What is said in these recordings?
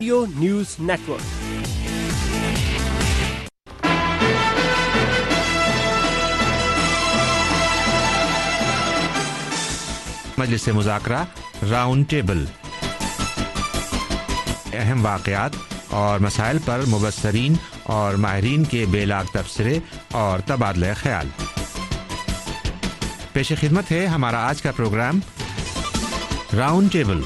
Radio news network. مجلس مذاکرہ round table, اہم واقعات اور مسائل پر مبصرین اور ماہرین کے بے لاگ تبصرے اور تبادلہ خیال۔ پیش خدمت ہے ہمارا آج کا پروگرام راؤنڈ ٹیبل۔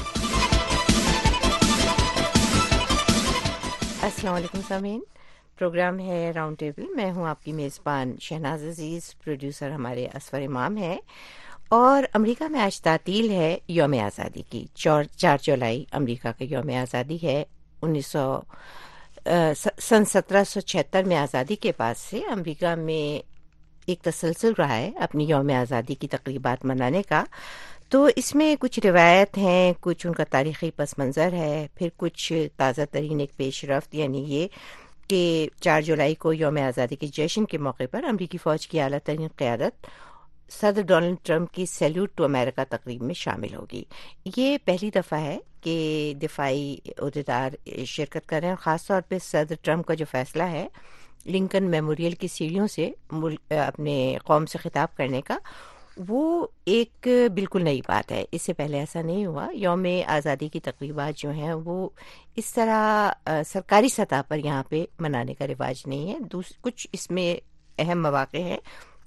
السلام علیکم سامعین، پروگرام ہے راؤنڈ ٹیبل۔ میں ہوں آپ کی میزبان شہناز عزیز، پروڈیوسر ہمارے اسفر امام ہے۔ اور امریکہ میں آج تعطیل ہے یوم آزادی کی۔ 4 جولائی امریکہ کا یوم آزادی ہے۔ سن 1776 میں آزادی کے بعد سے امریکہ میں ایک تسلسل رہا ہے اپنی یوم آزادی کی تقریبات منانے کا۔ تو اس میں کچھ روایت ہیں، کچھ ان کا تاریخی پس منظر ہے، پھر کچھ تازہ ترین ایک پیش رفت، یعنی یہ کہ 4 جولائی کو یوم آزادی کے جشن کے موقع پر امریکی فوج کی اعلیٰ ترین قیادت صدر ڈونلڈ ٹرمپ کی سیلیوٹ ٹو امریکہ تقریب میں شامل ہوگی۔ یہ پہلی دفعہ ہے کہ دفاعی عہدیدار شرکت کر رہے ہیں، خاص طور پہ صدر ٹرمپ کا جو فیصلہ ہے لنکن میموریل کی سیڑھیوں سے اپنے قوم سے خطاب کرنے کا، وہ ایک بالکل نئی بات ہے۔ اس سے پہلے ایسا نہیں ہوا۔ یوم آزادی کی تقریبات جو ہیں وہ اس طرح سرکاری سطح پر یہاں پہ منانے کا رواج نہیں ہے۔ کچھ اس میں اہم مواقع ہیں،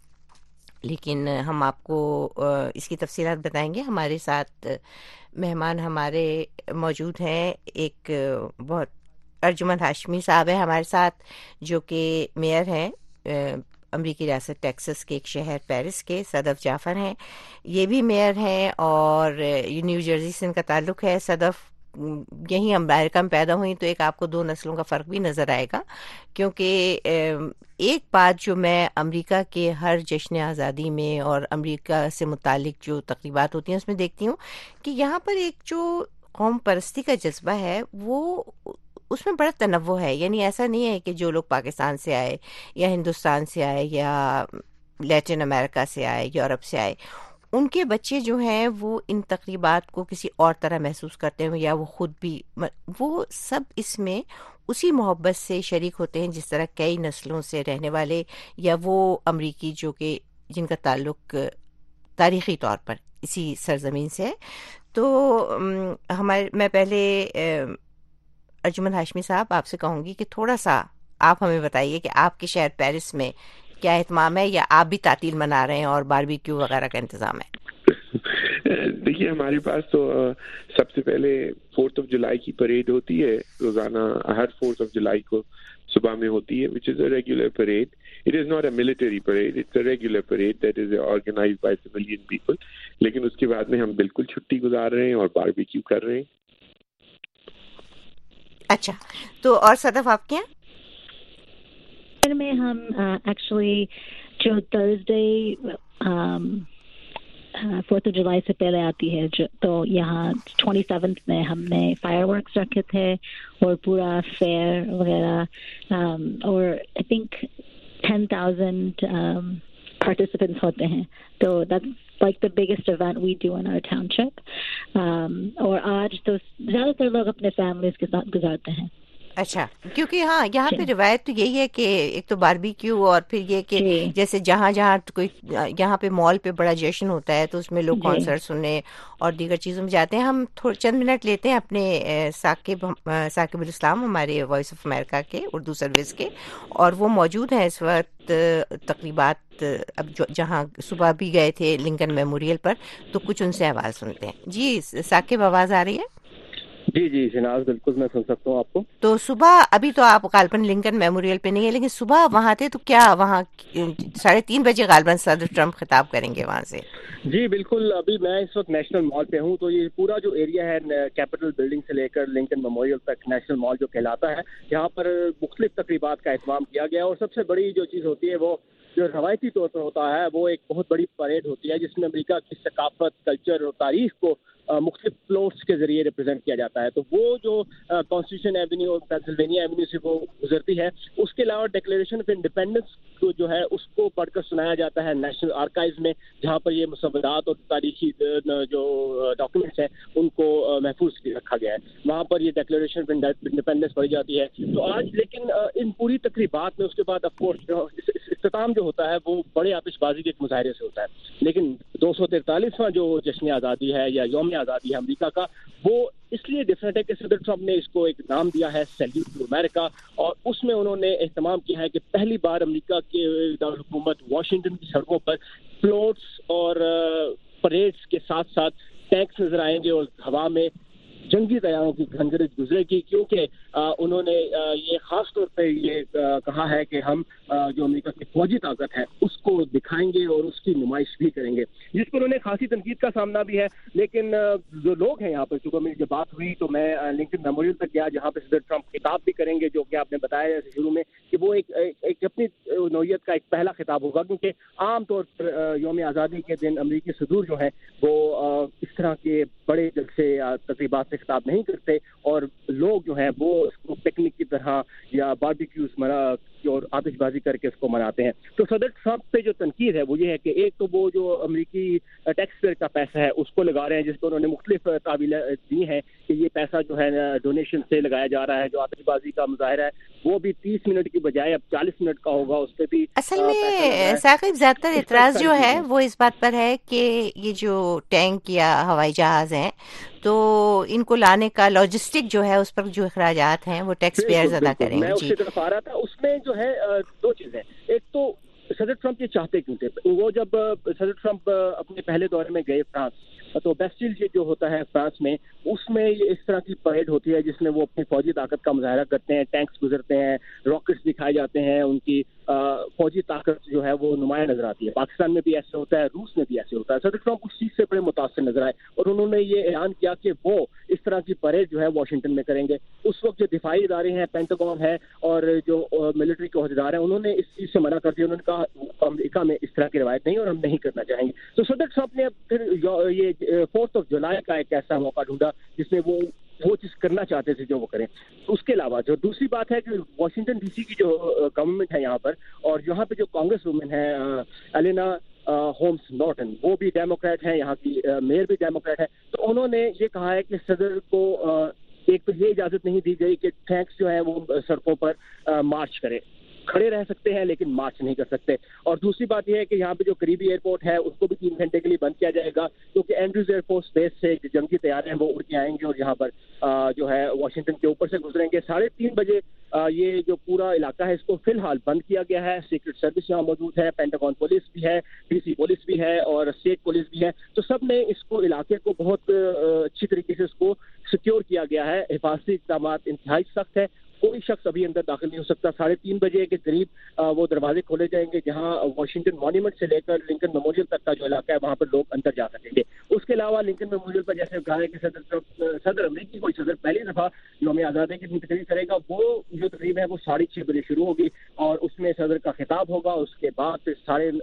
لیکن ہم آپ کو اس کی تفصیلات بتائیں گے۔ ہمارے ساتھ مہمان ہمارے موجود ہیں، ایک بہت ارجمند ہاشمی صاحب ہیں ہمارے ساتھ، جو کہ میئر ہیں امریکی ریاست ٹیکسس کے ایک شہر پیرس کے۔ صدف جعفر ہیں، یہ بھی میئر ہیں اور نیو جرسی سے ان کا تعلق ہے۔ صدف یہیں امریکہ میں پیدا ہوئی، تو ایک آپ کو 2 نسلوں کا فرق بھی نظر آئے گا، کیونکہ ایک بات جو میں امریکہ کے ہر جشن آزادی میں اور امریکہ سے متعلق جو تقریبات ہوتی ہیں اس میں دیکھتی ہوں کہ یہاں پر ایک جو قوم پرستی کا جذبہ ہے وہ اس میں بڑا تنوع ہے۔ یعنی ایسا نہیں ہے کہ جو لوگ پاکستان سے آئے یا ہندوستان سے آئے یا لیٹن امریکہ سے آئے، یورپ سے آئے، ان کے بچے جو ہیں وہ ان تقریبات کو کسی اور طرح محسوس کرتے ہیں، یا وہ خود بھی، وہ سب اس میں اسی محبت سے شریک ہوتے ہیں جس طرح کئی نسلوں سے رہنے والے یا وہ امریکی جو کہ جن کا تعلق تاریخی طور پر اسی سرزمین سے ہے۔ تو میں پہلے ارجمند ہاشمی صاحب آپ سے کہوں گی کہ تھوڑا سا آپ ہمیں بتائیے کہ آپ کے شہر پیرس میں کیا اہتمام ہے، یا آپ بھی تعطیل منا رہے ہیں اور باربیکیو وغیرہ کا انتظام ہے؟ دیکھیے، ہمارے پاس تو سب سے پہلے 4 جولائی کی پریڈ ہوتی ہے روزانہ، ہر 4 جولائی کو صبح میں ہوتی ہے، which is a regular parade. It is not a military parade, it's a regular parade that is organized by civilian people. لیکن اس کے بعد میں ہم بالکل چھٹی گزار رہے ہیں اور باربیکیو کر رہے ہیں۔ اچھا، تو اور صدف آپ کے ہیں؟ میں ہم ایکچولی جو تھرسڈے 4 جولائی سے پہلے آتی ہے تو یہاں 27 میں ہم نے فائر ورکس رکھے تھے اور پورا فیئر وغیرہ، اور آئی تھنک 10,000 participants ہوتے ہیں، تو that's like the biggest event we do in our township. اور آج تو زیادہ تر لوگ اپنے فیملیز کے ساتھ گزارتے ہیں۔ اچھا، کیونکہ ہاں یہاں پہ روایت تو یہی ہے کہ ایک تو باربیکیو، اور پھر یہ کہ جیسے جہاں کوئی یہاں پہ مال پہ بڑا جشن ہوتا ہے تو اس میں لوگ کانسرٹ سننے اور دیگر چیزوں میں جاتے ہیں۔ ہم چند منٹ لیتے ہیں اپنے ثاقب الاسلام، ہمارے وائس آف امریکہ کے اردو سروس کے، اور وہ موجود ہیں اس وقت تقریبات اب جہاں صبح بھی گئے تھے لنکن میموریل پر، تو کچھ ان سے آواز سنتے ہیں۔ جی ثاقب، آواز آ رہی ہے؟ جی شناز، بالکل میں سن سکتا ہوں آپ کو۔ تو صبح، ابھی تو آپ غالباً لنکن میموریل پہ نہیں ہے، لیکن صبح وہاں تھے، تو کیا وہاں 3:30 بجے غالباً صدر ٹرمپ خطاب کریں گے وہاں سے؟ جی بالکل، ابھی میں اس وقت نیشنل مال پہ ہوں، تو یہ پورا جو ایریا ہے کیپٹل بلڈنگ سے لے کر لنکن میموریل تک نیشنل مال جو کہلاتا ہے، یہاں پر مختلف تقریبات کا اہتمام کیا گیا، اور سب سے بڑی جو چیز ہوتی ہے وہ جو روایتی طور پر ہوتا ہے وہ ایک بہت بڑی پریڈ ہوتی ہے جس میں امریکہ کی ثقافت، کلچر اور تاریخ کو مختلف فلورس کے ذریعے ریپرزینٹ کیا جاتا ہے. تو وہ جو کانسٹیٹیوشن ایونیو اور پینسلوینیا ایونیو سے وہ گزرتی ہے. اس کے علاوہ ڈکلیریشن آف انڈیپینڈنس کو جو ہے اس کو پڑھ کر سنایا جاتا ہے نیشنل آرکائیوز میں, جہاں پر یہ مسودات اور تاریخی جو ڈاکومنٹس ہیں ان کو محفوظ رکھا گیا ہے. وہاں پر یہ ڈکلیریشن آف انڈیپینڈنس پڑھی جاتی ہے. تو آج لیکن ان پوری تقریبات میں اس کے بعد آف کورس اختتام جو ہوتا ہے وہ بڑے آتش بازی کے ایک مظاہرے سے ہوتا ہے. لیکن 243واں جو جشن آزادی ہے یا یوم آزادی ہے امریکہ کا, وہ اس لیے ڈفرینٹ ہے کہ صدر ٹرمپ نے اس کو ایک نام دیا ہے سیلیوٹ ٹو امریکہ, اور اس میں انہوں نے اہتمام کیا ہے کہ پہلی بار امریکہ کے دارالحکومت واشنگٹن کی سڑکوں پر فلوٹس اور پریڈس کے ساتھ ساتھ ٹینکس نظر آئیں گے اور ہوا میں جنگی طیاروں کی گھنگرج گزرے گی, کیونکہ انہوں نے یہ خاص طور پہ یہ کہا ہے کہ ہم جو امریکہ کی فوجی طاقت ہے اس کو دکھائیں گے اور اس کی نمائش بھی کریں گے, جس پر انہیں خاصی تنقید کا سامنا بھی ہے. لیکن جو لوگ ہیں یہاں پر, چونکہ میری جب بات ہوئی تو میں لنکن میموریل تک گیا جہاں پہ صدر ٹرمپ خطاب بھی کریں گے, جو کہ آپ نے بتایا جیسے شروع میں کہ وہ ایک اپنی نوعیت کا ایک پہلا خطاب ہوگا, کیونکہ عام طور پر یوم آزادی کے دن امریکی صدور جو ہیں وہ اس طرح کے بڑے جلسے یا تقریبات سے خطاب نہیں کرتے, اور لوگ جو ہیں وہ اس کو پکنک کی طرح یا باربیکیوز اور آتش بازی کر کے اس کو مناتے ہیں. تو صدر ٹرمپ پہ جو تنقید ہے وہ یہ ہے کہ ایک تو وہ جو امریکی ٹیکس پیئر کا پیسہ ہے اس کو لگا رہے ہیں, جس کو انہوں نے مختلف تعویلیں دی ہیں کہ یہ پیسہ جو ہے ڈونیشن سے لگایا جا رہا ہے. جو آتش بازی کا مظاہرہ ہے وہ بھی 30 منٹ کی بجائے اب 40 منٹ کا ہوگا, اس پہ بھی اصل میں ثاقب زیادہ تر اعتراض جو ہے وہ اس بات پر ہے کہ یہ جو ٹینک یا ہوائی جہاز ہیں تو ان کو لانے کا لاجسٹک جو ہے اس پر جو اخراجات ہیں وہ ٹیکس پیئرز ادا کریں گے. میں اس کی طرف آ رہا تھا. اس میں جو ہے دو چیزیں, ایک تو صدر ٹرمپ یہ چاہتے کیوں تھے. وہ جب صدر ٹرمپ اپنے پہلے دورے میں گئے فرانس, تو بیسٹل جو ہوتا ہے فرانس میں, اس میں یہ اس طرح کی پریڈ ہوتی ہے جس میں وہ اپنی فوجی طاقت کا مظاہرہ کرتے ہیں, ٹینکس گزرتے ہیں, راکٹس دکھائے جاتے ہیں, ان کی فوجی طاقت جو ہے وہ نمایاں نظر آتی ہے. پاکستان میں بھی ایسے ہوتا ہے, روس میں بھی ایسے ہوتا ہے. صدر ٹرمپ اس چیز سے بڑے متاثر نظر آئے اور انہوں نے یہ اعلان کیا کہ وہ اس طرح کی پریڈ جو ہے واشنگٹن میں کریں گے. اس وقت جو دفاعی ادارے ہیں, پینٹاگون ہے اور جو ملٹری کے عہدیدار ہیں, انہوں نے اس چیز سے منع کر دیا. انہوں نے کہا امریکہ میں اس طرح کی روایت نہیں اور ہم نہیں کرنا چاہیں گے. تو صدر ٹرمپ نے پھر یہ 4 جولائی کا ایک ایسا موقع ڈھونڈا جس میں وہ چیز کرنا چاہتے تھے جو وہ کریں. اس کے علاوہ جو دوسری بات ہے کہ واشنگٹن ڈی سی کی جو گورنمنٹ ہے یہاں پر, اور یہاں پہ جو کانگریس وومن ہے ایلینا ہومس نارٹن, وہ بھی ڈیموکریٹ ہیں, یہاں کی میئر بھی ڈیموکریٹ ہے. تو انہوں نے یہ کہا ہے کہ صدر کو ایک تو یہ اجازت نہیں دی گئی کہ ٹینکس جو ہے وہ سڑکوں پر مارچ کرے, کھڑے رہ سکتے ہیں لیکن مارچ نہیں کر سکتے. اور دوسری بات یہ ہے کہ یہاں پہ جو قریبی ایئرپورٹ ہے اس کو بھی 3 گھنٹے کے لیے بند کیا جائے گا, کیونکہ اینڈریوز ایئر فورس بیس سے جو جنگی طیارے ہیں وہ اڑ کے آئیں گے اور یہاں پر جو ہے واشنگٹن کے اوپر سے گزریں گے. 3:30 بجے یہ جو پورا علاقہ ہے اس کو فی الحال بند کیا گیا ہے. سیکرٹ سروس یہاں موجود ہے, پینٹاگون پولیس بھی ہے, ڈی سی پولیس بھی ہے اور اسٹیٹ پولیس بھی ہے. تو سب نے اس کو علاقے کو بہت اچھی طریقے سے اس کو سیکیور کیا گیا ہے. حفاظتی اقدامات انتہائی سخت ہے, کوئی شخص ابھی اندر داخل نہیں ہو سکتا. 3:30 بجے کے قریب وہ دروازے کھولے جائیں گے جہاں واشنگٹن مونیومنٹ سے لے کر لنکن میموریل تک کا جو علاقہ ہے وہاں پر لوگ اندر جا سکیں گے. اس کے علاوہ لنکن میموریل پر جیسے کہا ہے کہ صدر امریکی کوئی صدر پہلی دفعہ یوم آزادی کی تقریب کرے گا, وہ جو تقریب ہے وہ 6:30 بجے شروع ہوگی اور اس میں صدر کا خطاب ہوگا. اس کے بعد پھر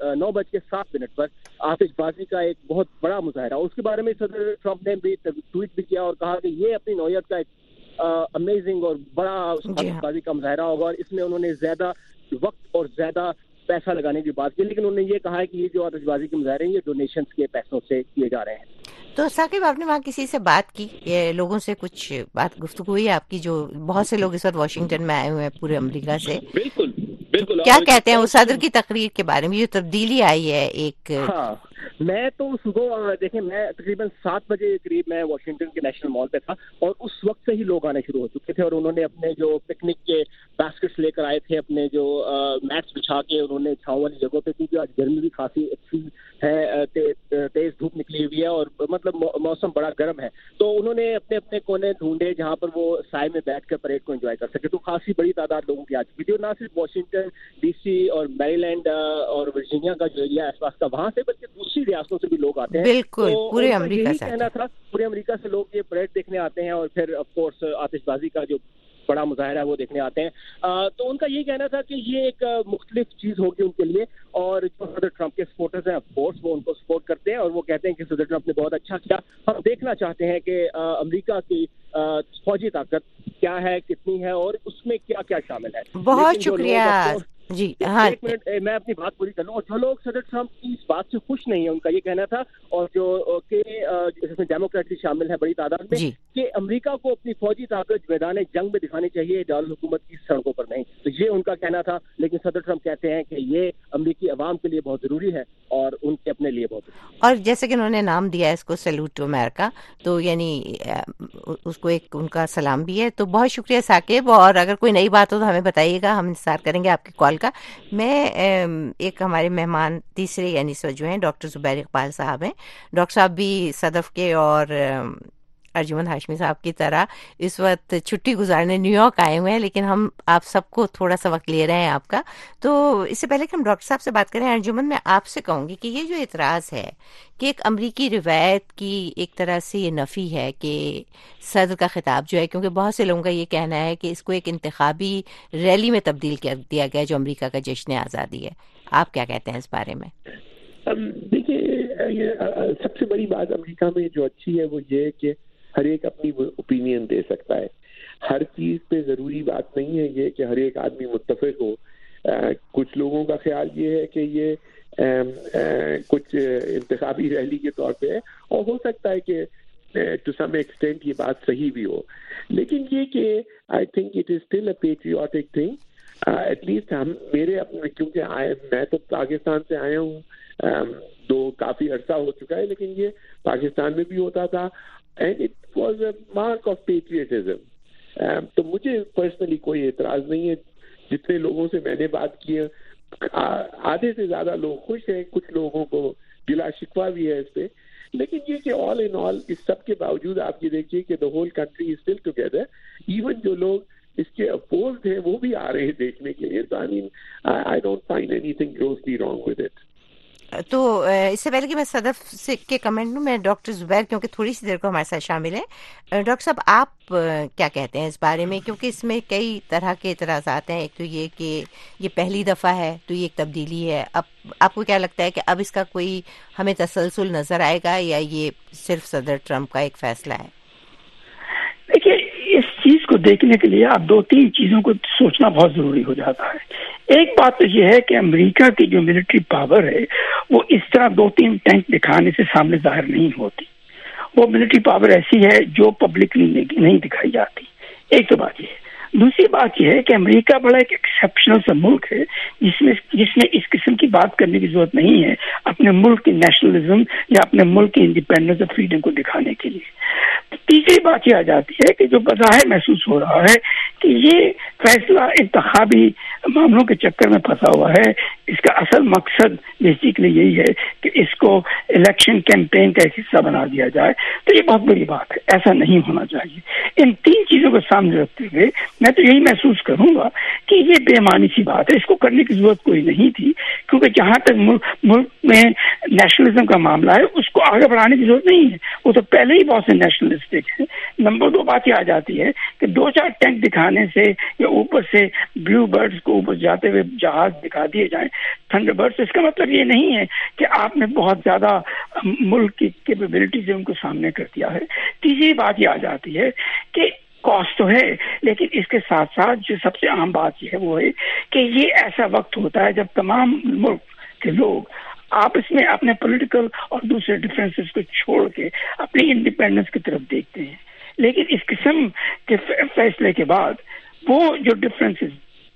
9:07 پر آتش بازی کا ایک بہت بڑا مظاہرہ. اس کے بارے میں صدر ٹرمپ نے بھی ٹویٹ بھی کیا اور کہا کہ یہ اپنی نوعیت کا ایک امیزنگ اور بڑا آتش بازی کا مظاہرہ ہوگا, اور اس میں انہوں نے زیادہ وقت اور زیادہ پیسہ لگانے کی بات کی. لیکن انہوں نے یہ کہا ہے کہ یہ جو آتش بازی کے مظاہرے ہیں یہ ڈونیشنز کے پیسوں سے کیے جا رہے ہیں. تو ثاقب آپ نے وہاں کسی سے بات کی, لوگوں سے کچھ بات گفتگو ہوئی آپ کی؟ جو بہت سے لوگ اس وقت واشنگٹن میں آئے ہوئے ہیں پورے امریکہ سے, بالکل کیا کہتے ہیں وہ صدر کی تقریر کے بارے میں, یہ تبدیلی آئی ہے ایک؟ ہاں, میں تو صبح دیکھیں میں تقریباً 7 بجے قریب میں واشنگٹن کے نیشنل مال پہ تھا اور اس وقت سے ہی لوگ آنے شروع ہو چکے تھے اور انہوں نے اپنے جو پکنک کے باسکٹس لے کر آئے تھے, اپنے جو میٹس بچھا کے انہوں نے چھاؤں والی جگہوں پہ, کیونکہ آج گرمی بھی کافی اچھی ہے, تیز دھوپ نکلی ہوئی ہے اور مطلب موسم بڑا گرم ہے. تو انہوں نے اپنے اپنے کونے ڈھونڈے جہاں پر وہ سائے میں بیٹھ کر پریڈ کو انجوائے کر سکے. تو خاصی بڑی تعداد لوگوں کی آ چکی تھی, اور نہ صرف واشنگٹن ڈی سی اور میری لینڈ اور ورجینیا کا جو ایریا آس پاس کا وہاں سے, بلکہ دوسری ریاستوں سے بھی لوگ آتے ہیں. بالکل, پورے امریکہ سے کہنا تھا, پورے امریکہ سے لوگ یہ پریڈ دیکھنے آتے ہیں اور پھر آف کورس آتش بازی کا جو بڑا مظاہرہ ہے وہ دیکھنے آتے ہیں. تو ان کا یہ کہنا تھا کہ یہ ایک مختلف چیز ہوگی ان کے لیے, اور جو صدر ٹرمپ کے سپورٹرز ہیں آف کورس وہ ان کو سپورٹ کرتے ہیں اور وہ کہتے ہیں کہ صدر ٹرمپ نے بہت اچھا کیا. ہم دیکھنا چاہتے ہیں کہ امریکہ کی فوجی طاقت کیا ہے, کتنی ہے, اور اس میں کیا کیا شامل ہے. بہت شکریہ. جی ہاں, ایک منٹ میں اپنی بات پوری کر لوں. اور جو لوگ صدر ٹرمپ کی اس بات سے خوش نہیں ہیں, ان کا یہ کہنا تھا, اور جو کہ اس میں ڈیموکریٹ بھی شامل ہے بڑی تعداد میں, کہ امریکہ کو اپنی فوجی طاقت میدان جنگ میں دکھانی چاہیے, دارالحکومت کی سڑکوں پر نہیں. تو یہ ان کا کہنا تھا. لیکن صدر ٹرمپ کہتے ہیں کہ یہ امریکی عوام کے لیے بہت ضروری ہے اور ان کے اپنے لیے بہت ضروری ہے. اور جیسے کہ انہوں نے نام دیا ہے اس کو سیلوٹ ٹو امریکہ, تو یعنی اس کو ایک ان کا سلام بھی ہے. تو بہت شکریہ ثاقب, اور اگر کوئی نئی بات ہو تو ہمیں بتائیے گا, ہم انتظار کریں گے آپ کی کال کا. میں ایک ہمارے مہمان تیسرے یعنی جو ہیں ڈاکٹر زبیر اقبال صاحب ہیں. ڈاکٹر صاحب بھی صدف کے اور ارجمند ہاشمی صاحب کی طرح اس وقت چھٹی گزارنے نیو یارک آئے ہوئے ہیں, لیکن ہم آپ سب کو تھوڑا سا وقت لے رہے ہیں آپ کا. تو اس سے پہلے کہ ہم ڈاکٹر صاحب سے بات کریں, ارجمند میں آپ سے کہوں گی کہ یہ جو اعتراض ہے کہ ایک امریکی روایت کی ایک طرح سے یہ نفی ہے کہ صدر کا خطاب جو ہے, کیونکہ بہت سے لوگوں کا یہ کہنا ہے کہ اس کو ایک انتخابی ریلی میں تبدیل کر دیا گیا جو امریکہ کا جشن آزادی ہے. آپ کیا کہتے ہیں اس بارے میں؟ دیکھیے, سب سے بڑی بات امریکہ میں جو اچھی ہے وہ یہ ہے کہ ہر ایک اپنی اوپینین دے سکتا ہے. ہر چیز پہ ضروری بات نہیں ہے یہ کہ ہر ایک آدمی متفق ہو. کچھ لوگوں کا خیال یہ ہے کہ یہ کچھ انتخابی ریلی کے طور پہ ہے, اور ہو سکتا ہے کہ ٹو سم ایکسٹینٹ یہ بات صحیح بھی ہو. لیکن یہ کہ I think it is still a patriotic thing. At least ہم میرے اپنے, کیونکہ میں تو پاکستان سے آیا ہوں, تو کافی عرصہ ہو چکا ہے, لیکن یہ پاکستان میں بھی ہوتا تھا, and it was a mark of patriotism. تو مجھے پرسنلی کوئی اعتراض نہیں ہے. جتنے لوگوں سے میں نے بات کی ہے, آدھے سے زیادہ لوگ خوش ہیں, کچھ لوگوں کو گلا شکوہ بھی ہے اس پہ. لیکن یہ کہ آل ان آل اس سب کے باوجود آپ یہ دیکھیے کہ the whole country is still together. Even جو لوگ اس کے اپوزڈ ہیں وہ بھی آ رہے ہیں دیکھنے کے لیے. تو I mean I don't find anything grossly wrong with it. تو اس سے پہلے کہ میں صدف سے کے کمنٹ لوں, میں ڈاکٹر زبیر کیونکہ تھوڑی سی دیر کو ہمارے ساتھ شامل ہیں. ڈاکٹر صاحب آپ کیا کہتے ہیں اس بارے میں, کیونکہ اس میں کئی طرح کے اعتراضات ہیں. ایک تو یہ کہ یہ پہلی دفعہ ہے تو یہ ایک تبدیلی ہے. اب آپ کو کیا لگتا ہے کہ اب اس کا کوئی ہمیں تسلسل نظر آئے گا یا یہ صرف صدر ٹرمپ کا ایک فیصلہ ہے؟ دیکھیے, اس چیز کو دیکھنے کے لیے آپ دو تین چیزوں کو سوچنا بہت ضروری ہو جاتا ہے. ایک بات تو یہ ہے کہ امریکہ کی جو ملٹری پاور ہے وہ اس طرح دو تین ٹینک دکھانے سے سامنے ظاہر نہیں ہوتی. وہ ملٹری پاور ایسی ہے جو پبلکلی نہیں دکھائی جاتی. ایک تو بات یہ ہے. دوسری بات یہ ہے کہ امریکہ بڑا ایک ایکسیپشنل سا ملک ہے جس میں اس قسم کی بات کرنے کی ضرورت نہیں ہے اپنے ملک کی نیشنلزم یا اپنے ملک کی انڈیپینڈنس اور فریڈم کو دکھانے کے لیے. تیسری بات یہ آ جاتی ہے کہ جو بظاہر محسوس ہو رہا ہے کہ یہ فیصلہ انتخابی معاملوں کے چکر میں پھنسا ہوا ہے. اس کا اصل مقصد بیسیکلی یہی ہے کہ اس کو الیکشن کیمپین کا ایک حصہ بنا دیا جائے. تو یہ بہت بڑی بات ہے, ایسا نہیں ہونا چاہیے. ان تین چیزوں کو سامنے رکھتے ہوئے میں تو یہی محسوس کروں گا کہ یہ بے معنی سی بات ہے. اس کو کرنے کی ضرورت کوئی نہیں تھی, کیونکہ جہاں تک ملک میں نیشنلزم کا معاملہ ہے اس کو آگے بڑھانے کی ضرورت نہیں ہے. وہ تو پہلے ہی بہت سے نیشنلسٹک ہیں. نمبر دو بات یہ آ جاتی ہے کہ دو چار ٹینک دکھانے سے یا اوپر سے بلو برڈز کو اوپر جاتے ہوئے جہاز دکھا دیے جائیں, تھنڈر برڈز, اس کا مطلب یہ نہیں ہے کہ آپ نے بہت زیادہ ملک کی کیپیبلٹی سے ان کو سامنے کر دیا ہے. تیسری بات یہ آ جاتی ہے کہ کاسٹ تو ہے, لیکن اس کے ساتھ ساتھ جو سب سے اہم بات یہ ہے وہ ہے کہ یہ ایسا وقت ہوتا ہے جب تمام ملک کے لوگ آپس میں اپنے پولیٹیکل اور دوسرے ڈفرینسز کو چھوڑ کے اپنی انڈیپینڈنس کی طرف دیکھتے ہیں. لیکن اس قسم کے فیصلے کے بعد وہ جو ڈفرینسز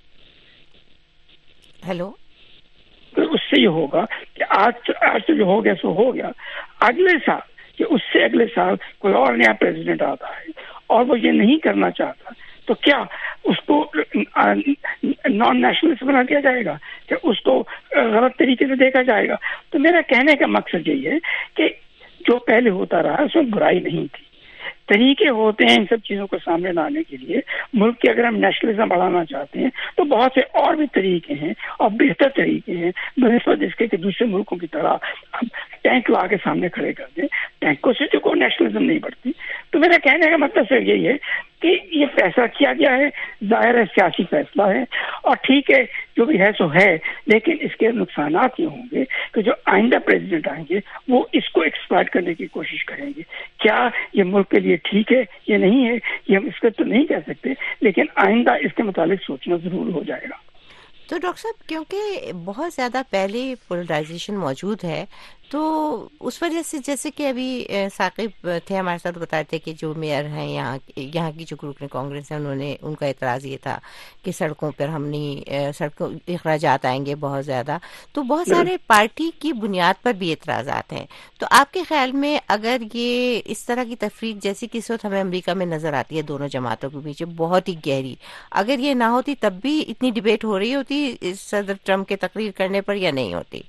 اس سے یہ ہوگا کہ آج تو جو ہو گیا سو ہو گیا. اگلے سال کہ اس سے اگلے سال کوئی اور نیا پریزیڈنٹ آتا ہے اور وہ یہ نہیں کرنا چاہتا, تو کیا اس کو نان نیشنلسٹ بنا دیا جائے گا, کہ اس کو غلط طریقے سے دیکھا جائے گا؟ تو میرا کہنے کا مقصد یہی ہے کہ جو پہلے ہوتا رہا اس میں برائی نہیں تھی, طریقے ہوتے ہیں ان سب چیزوں کو سامنے لانے کے لیے. ملک کے اگر ہم نیشنلزم بڑھانا چاہتے ہیں تو بہت سے اور بھی طریقے ہیں اور بہتر طریقے ہیں بنسبت اس کے کہ دوسرے ملکوں کی طرح ہم ٹینک لا کے سامنے کھڑے کر دیں. ٹینکوں سے تو کوئی نیشنلزم نہیں بڑھتی. تو میرا کہنے کا مطلب صرف یہی ہے کہ یہ فیصلہ کیا گیا ہے, ظاہر ہے سیاسی فیصلہ ہے اور ٹھیک ہے جو بھی ہے سو ہے, لیکن اس کے نقصانات یہ ہوں گے کہ جو آئندہ پریزیڈنٹ آئیں گے وہ اس کو ایکسپلائٹ کرنے کی کوشش کریں گے. کیا یہ ملک کے لیے ٹھیک ہے یہ نہیں ہے یہ ہم اس کا تو نہیں کہہ سکتے, لیکن آئندہ اس کے متعلق سوچنا ضرور ہو جائے گا. تو ڈاکٹر صاحب کیونکہ بہت زیادہ پہلے پولرائزیشن موجود ہے تو اس وجہ سے جیسے کہ ابھی ثاقب تھے ہمارے ساتھ بتاتے تھے کہ جو میئر ہیں یہاں کی جو رکن کانگریس ہیں ان کا اعتراض یہ تھا کہ سڑکوں پر ہم نہیں سڑکوں اخراجات آئیں گے بہت زیادہ. تو بہت سارے پارٹی کی بنیاد پر بھی اعتراضات ہیں. تو آپ کے خیال میں اگر یہ اس طرح کی تفریق جیسی کہ اس وقت ہمیں امریکہ میں نظر آتی ہے دونوں جماعتوں کے بیچ بہت ہی گہری, اگر یہ نہ ہوتی تب بھی اتنی ڈبیٹ ہو رہی ہوتی صدر ٹرمپ کے تقریر کرنے پر یا نہیں ہوتی؟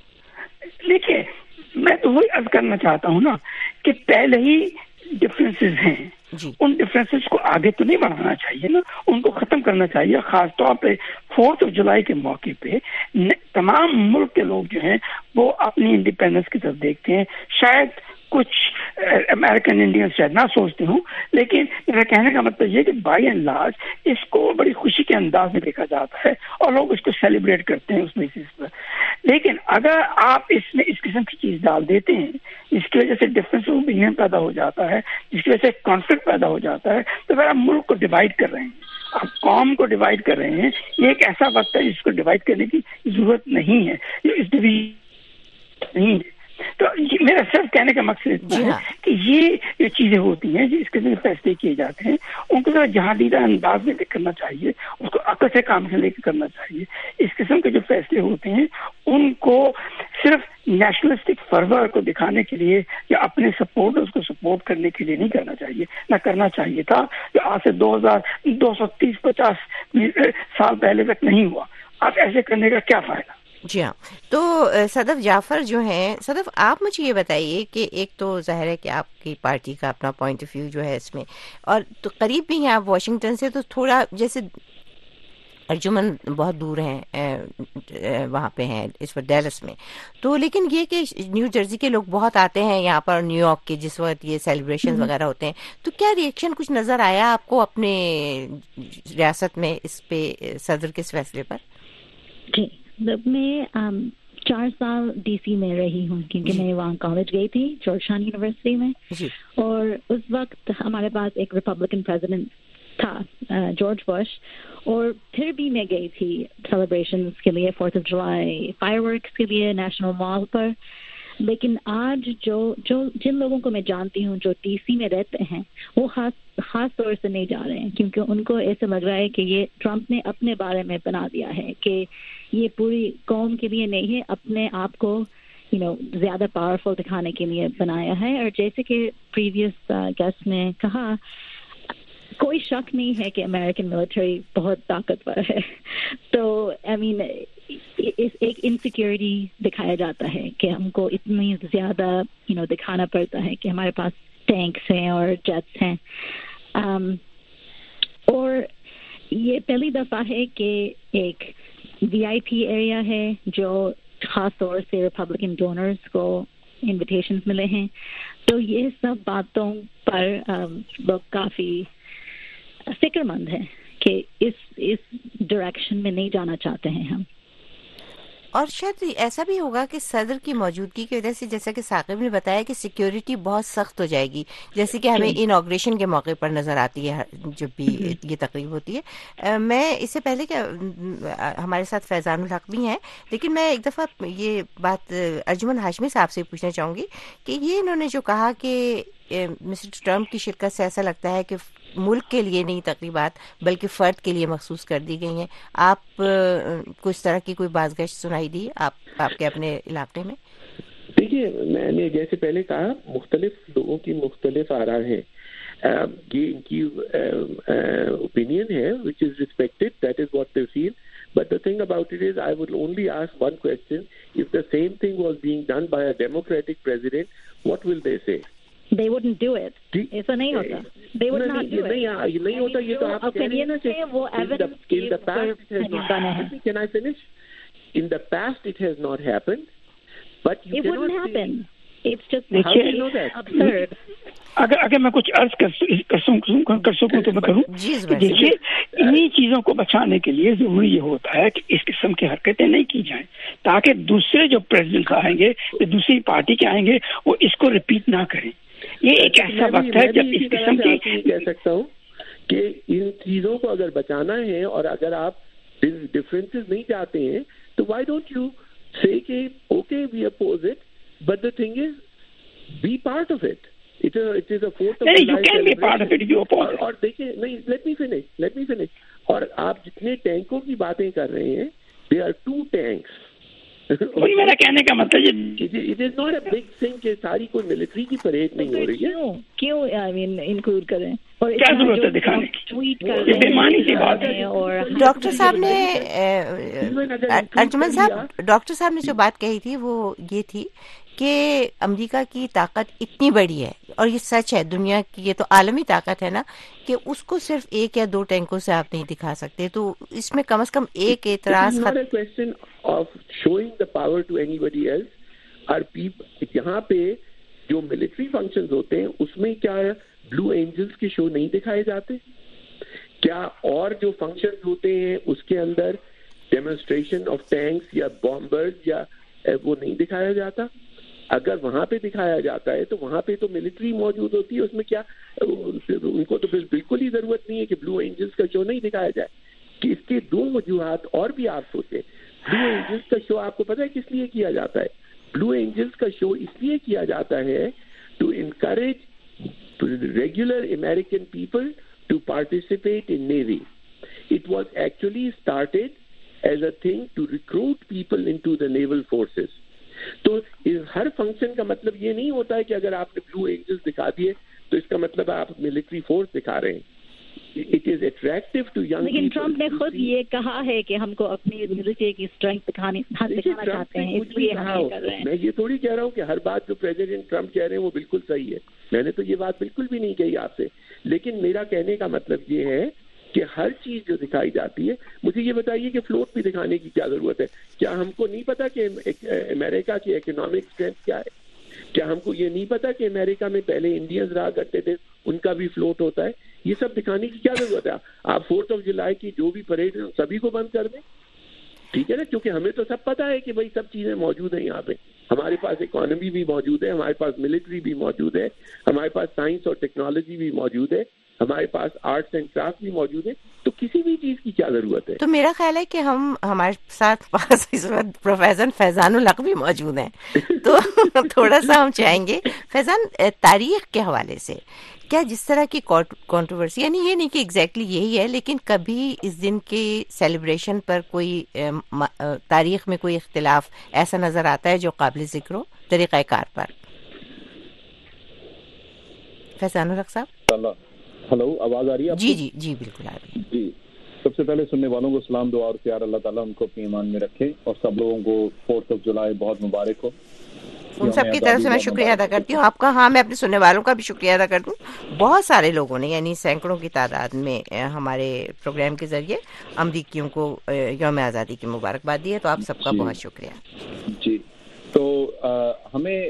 دیکھیے میں تو وہی عرض کرنا چاہتا ہوں نا کہ پہلے ہی ڈفرینسز ہیں جی. ان ڈفرینسز کو آگے تو نہیں بڑھانا چاہیے نا, ان کو ختم کرنا چاہیے. خاص طور پہ 4 جولائی کے موقع پہ تمام ملک کے لوگ جو ہیں وہ اپنی انڈیپینڈنس کی طرف دیکھتے ہیں. شاید کچھ امریکن انڈین شاید نہ سوچتے ہوں, لیکن میرا کہنے کا مطلب یہ کہ بائی اینڈ لارج اس کو بڑی خوشی کے انداز میں دیکھا جاتا ہے اور لوگ اس کو سیلیبریٹ کرتے ہیں اس بیسس پر. لیکن اگر آپ اس میں اس قسم کی چیز ڈال دیتے ہیں جس کی وجہ سے ڈفرینس آف اوپینین پیدا ہو جاتا ہے, جس کی وجہ سے کانفلکٹ پیدا ہو جاتا ہے, تو پھر آپ ملک کو ڈیوائڈ کر رہے ہیں, آپ قوم کو ڈیوائڈ کر رہے ہیں. یہ ایک ایسا وقت ہے جس کو ڈیوائڈ کرنے کی ضرورت نہیں ہے, اس ڈویژن نہیں ہے. تو میرا صرف کہنے کا مقصد اتنا ہے کہ یہ جو چیزیں ہوتی ہیں جس کے ذریعے فیصلے کیے جاتے ہیں ان کو ذرا جہاں انداز میں کرنا چاہیے, اس کو عقل سے کام سے لے کے کرنا چاہیے. اس قسم کے جو فیصلے ہوتے ہیں ان کو صرف نیشنلسٹک فرور کو دکھانے کے لیے یا اپنے سپورٹرز کو سپورٹ کرنے کے لیے نہیں کرنا چاہیے, نہ کرنا چاہیے تھا جو آج سے 230-50 سال پہلے تک نہیں ہوا. اب ایسے کرنے کا کیا فائدہ؟ جی ہاں. تو صدف جعفر جو ہیں, صدف آپ مجھے یہ بتائیے کہ ایک تو ظاہر ہے کہ آپ کی پارٹی کا اپنا پوائنٹ آف ویو جو ہے اس میں, اور تو قریب بھی ہیں آپ واشنگٹن سے, تو تھوڑا جیسے ارجمن بہت دور ہیں وہاں پہ ہیں اس وقت ڈیلس میں, تو لیکن یہ کہ نیو جرسی کے لوگ بہت آتے ہیں یہاں پر, نیو یارک کے جس وقت یہ سیلیبریشن وغیرہ ہوتے ہیں, تو کیا ریئیکشن کچھ نظر آیا آپ کو اپنے ریاست میں اس پہ صدر کے اس فیصلے پر؟ جی میں 4 سال ڈی سی میں رہی ہوں کیونکہ میں وہاں کالج گئی تھی جارج ٹاؤن یونیورسٹی میں, اور اس وقت ہمارے پاس ایک ریپبلکن پریزیڈنٹ تھا جارج بش, اور پھر بھی میں گئی تھی سیلیبریشنز کے لیے 4 جولائی فائر ورکس کے لیے نیشنل مال پر. لیکن آج جن لوگوں کو میں جانتی ہوں جو ڈی سی میں رہتے ہیں وہ خاص طور سے نہیں جا رہے ہیں کیونکہ ان کو ایسا لگ رہا ہے کہ یہ ٹرمپ نے اپنے بارے میں بنا دیا ہے کہ یہ پوری قوم کے لیے نہیں ہے, اپنے آپ کو زیادہ پاورفل دکھانے کے لیے بنایا ہے. اور جیسے کہ پریویس گیسٹ نے کہا, کوئی شک نہیں ہے کہ امریکن ملٹری بہت طاقتور ہے. تو ایک انسیکیورٹی دکھایا جاتا ہے کہ ہم کو اتنی زیادہ دکھانا پڑتا ہے کہ ہمارے پاس ٹینکس ہیں اور جیٹس ہیں. اور یہ پہلی دفعہ ہے کہ ایک VIP ایریا ہے جو خاص طور سے ریپبلکن ڈونرز کو انویٹیشنز ملے ہیں. تو یہ سب باتوں پر لوگ کافی فکر مند ہیں کہ اس ڈائریکشن میں نہیں جانا چاہتے ہیں ہم. اور شاید ایسا بھی ہوگا کہ صدر کی موجودگی کی وجہ سے جیسا کہ ثاقب نے بتایا کہ سیکیورٹی بہت سخت ہو جائے گی, جیسے کہ ہمیں انوگریشن کے موقع پر نظر آتی ہے جب بھی یہ تقریب ہوتی ہے. میں اس سے پہلے کہ ہمارے ساتھ فیضان الحق بھی ہیں, لیکن میں ایک دفعہ یہ بات ارجمن ہاشمی صاحب سے پوچھنا چاہوں گی کہ یہ انہوں نے جو کہا کہ مسٹر ٹرمپ کی شرکت سے ایسا لگتا ہے کہ ملک کے لیے نہیں تقریبات بلکہ فرد کے لیے مخصوص کر دی گئی ہیں. آپ کو اس طرح کی کوئی بازگشت سنائی دی آپ کے اپنے علاقے میں؟ دیکھیے میں نے جیسے پہلے کہا مختلف لوگوں کی مختلف آراء ہیں, یہ ان کی اوپینین ہے which is respected, that is what they feel. But the thing about it is I would only ask one question: if the same thing was being done by a Democratic president, what will they say? They wouldn't do it. ऐसा नहीं होता. They would not do it. नहीं होता. ये तो आप कह रहे हैं ना कि वो evidence in the past it has not happened. Can I finish? In the past it has not happened, but you it wouldn't happen. It's just how do you know that? Absurd. अगर मैं कुछ अर्ज कर सकूं तो मैं करूं. देखिए, इन्हीं चीजों को बचाने के लिए जरूरी ये होता है कि इस किस्म की हरकतें नहीं की जाएं, ताकि दूसरे जो प्रेसिडेंट आएंगे, दूसरी पार्टी के आएंगे, वो इसको रिपीट ना करें. ये एक ऐसा वक्त है जब इस किस्म की कह सकता हूँ कि इन चीजों को अगर बचाना है और अगर आप डिफरेंसेस नहीं चाहते हैं तो व्हाई डोंट यू से कि okay we oppose it but the thing is be part of it. It is a fourth of you can be part of it if you oppose it. और देखिए, नहीं, let me finish. और आप जितने टैंकों की बातें कर रहे हैं, there are 2 tanks. वही मेरा कहने का मतलब it is not a big thing कि सारी कोई मिलिट्री की परेड नहीं हो रही है. क्यों I mean इंक्लूड करें और क्या जरूरत है दिखाने की? ट्वीट कर रहे हैं बेईमानी की बात है. और डॉक्टर साहब ने अर्जुमन साहब, डॉक्टर साहब ने जो बात कही थी वो ये थी कि अमेरिका की ताकत इतनी बड़ी है, और ये सच है, दुनिया की ये तो आलमी ताकत है ना, कि उसको सिर्फ 1 या 2 टैंकों से आप नहीं दिखा सकते. तो इसमें कम से कम एक एतराज. Question of showing the power to anybody else. Are people यहाँ पे जो मिलिट्री फंक्शंस होते हैं उसमें क्या ब्लू एंजल्स के शो नहीं दिखाए जाते? क्या और जो फंक्शंस होते हैं उसके अंदर डेमोन्स्ट्रेशन ऑफ टैंक्स या बॉम्बर्स या वो नहीं दिखाया जाता? अगर वहां पे दिखाया जाता है तो वहां पे तो मिलिट्री मौजूद होती है, उसमें क्या उनको तो बिल्कुल ही जरूरत नहीं है कि ब्लू एंजल्स का शो नहीं दिखाया जाए. कि इसके 2 वजूहात और भी आप सोचें. ब्लू एंजल्स का शो आपको पता है किस लिए किया जाता है? ब्लू एंजल्स का शो इसलिए किया जाता है to encourage regular American people to participate in navy. It was actually started as a thing to recruit people into the naval forces. तो हर फंक्शन का मतलब ये नहीं होता है कि अगर आपने ब्लू एंजल्स दिखा दिए तो इसका मतलब आप मिलिट्री फोर्स दिखा रहे हैं. It is attractive to young. लेकिन ट्रम्प ने खुद ये कहा है कि हमको अपनी मिलिट्री की स्ट्रेंथ दिखाना चाहते हैं, इसलिए हम ये कर रहे हैं. मैं ये थोड़ी कह रहा हूँ कि हर बात जो प्रेसिडेंट ट्रम्प कह रहे हैं वो बिल्कुल सही है. मैंने तो ये बात बिल्कुल भी नहीं कही आपसे. लेकिन मेरा कहने का मतलब ये है कि हर चीज जो दिखाई जाती है, मुझे ये बताइए कि फ्लोट भी दिखाने की क्या जरूरत है? क्या हमको नहीं पता कि अमेरिका की इकोनॉमिक स्ट्रेंथ क्या है? क्या हमको ये नहीं पता कि अमेरिका में पहले इंडियंस रहा करते थे, उनका भी फ्लोट होता है? ये सब दिखाने की क्या जरूरत है? आप 4th of July की जो भी परेड है सभी को बंद कर दें, ठीक है ना? क्योंकि हमें तो सब पता है कि भाई सब चीजें मौजूद हैं यहाँ पे. हमारे पास इकोनॉमी भी मौजूद है, हमारे पास मिलिट्री भी मौजूद है, हमारे पास साइंस और टेक्नोलॉजी भी मौजूद है, हमारे पास आर्ट्स एंड क्राफ्ट भी मौजूद है. तो किसी भी चीज की क्या जरूरत है? तो मेरा ख्याल है कि हमारे साथ पास इस वक्त प्रोफेसर फैजानुल हक भी मौजूद हैं, तो थोड़ा सा हम चाहेंगे फैजान, तारीख के हवाले से क्या जिस तरह की कंट्रोवर्सी, यानी ये नहीं कि एग्जैक्टली यही है, लेकिन कभी इस दिन के सेलिब्रेशन पर कोई तारीख में कोई इख्तिलाफ ऐसा नजर आता है जो काबिल जिक्र हो तरीक़ाकार पर? फैजानुल हक साहब. हेलो, आवाज आ रही है आपको? जी बिल्कुल आ रही है. जी, सबसे पहले सुनने वालों को सलाम, दुआ और प्यार. अल्लाह ताला उनको अपनी ईमान में रखे और सब लोगों को 4th of July बहुत मुबारक हो. उन सब की तरफ से मैं शुक्रिया अदा करती हूँ आपका. हाँ, मैं अपने सुनने वालों का भी शुक्रिया अदा करती हूँ. बहुत सारे लोगों ने, यानी सैकड़ों की तादाद में हमारे प्रोग्राम के जरिए अमरीकियों को यौम आज़ादी की मुबारकबाद दी है, तो आप सबका बहुत शुक्रिया. जी, तो हमें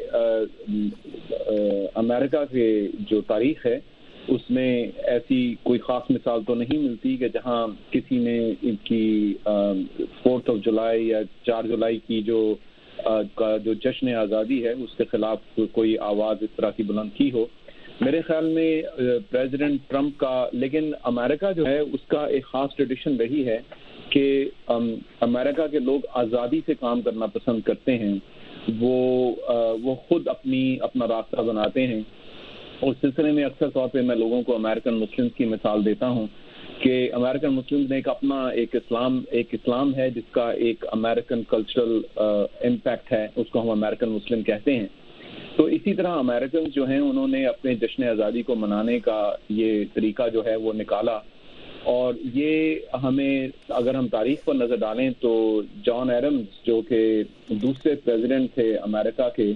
अमेरिका के जो तारीख है उसमें ऐसी कोई ख़ास मिसाल तो नहीं मिलती कि जहाँ किसी ने इनकी 4th of July या 4 जुलाई की जो जश्न आज़ादी है उसके खिलाफ कोई आवाज़ इस तरह की बुलंद की हो. मेरे ख्याल में प्रेसिडेंट ट्रंप का, लेकिन अमेरिका जो है उसका एक ख़ास ट्रेडिशन रही है कि अमेरिका के लोग आज़ादी से काम करना पसंद करते हैं. वो खुद अपना रास्ता बनाते हैं. उस सिलसिले में अक्सर तौर पे मैं लोगों को अमेरिकन मुस्लिम्स की मिसाल देता हूँ कि अमेरिकन मुस्लिम्स ने एक इस्लाम है जिसका एक अमेरिकन कल्चरल इम्पैक्ट है, उसको हम अमेरिकन मुस्लिम कहते हैं. तो इसी तरह अमेरिकन जो हैं उन्होंने अपने जश्न आज़ादी को मनाने का ये तरीका जो है वो निकाला. और ये हमें, अगर हम तारीख पर नज़र डालें तो जॉन एडम्स जो कि दूसरे प्रेसिडेंट थे अमेरिका के,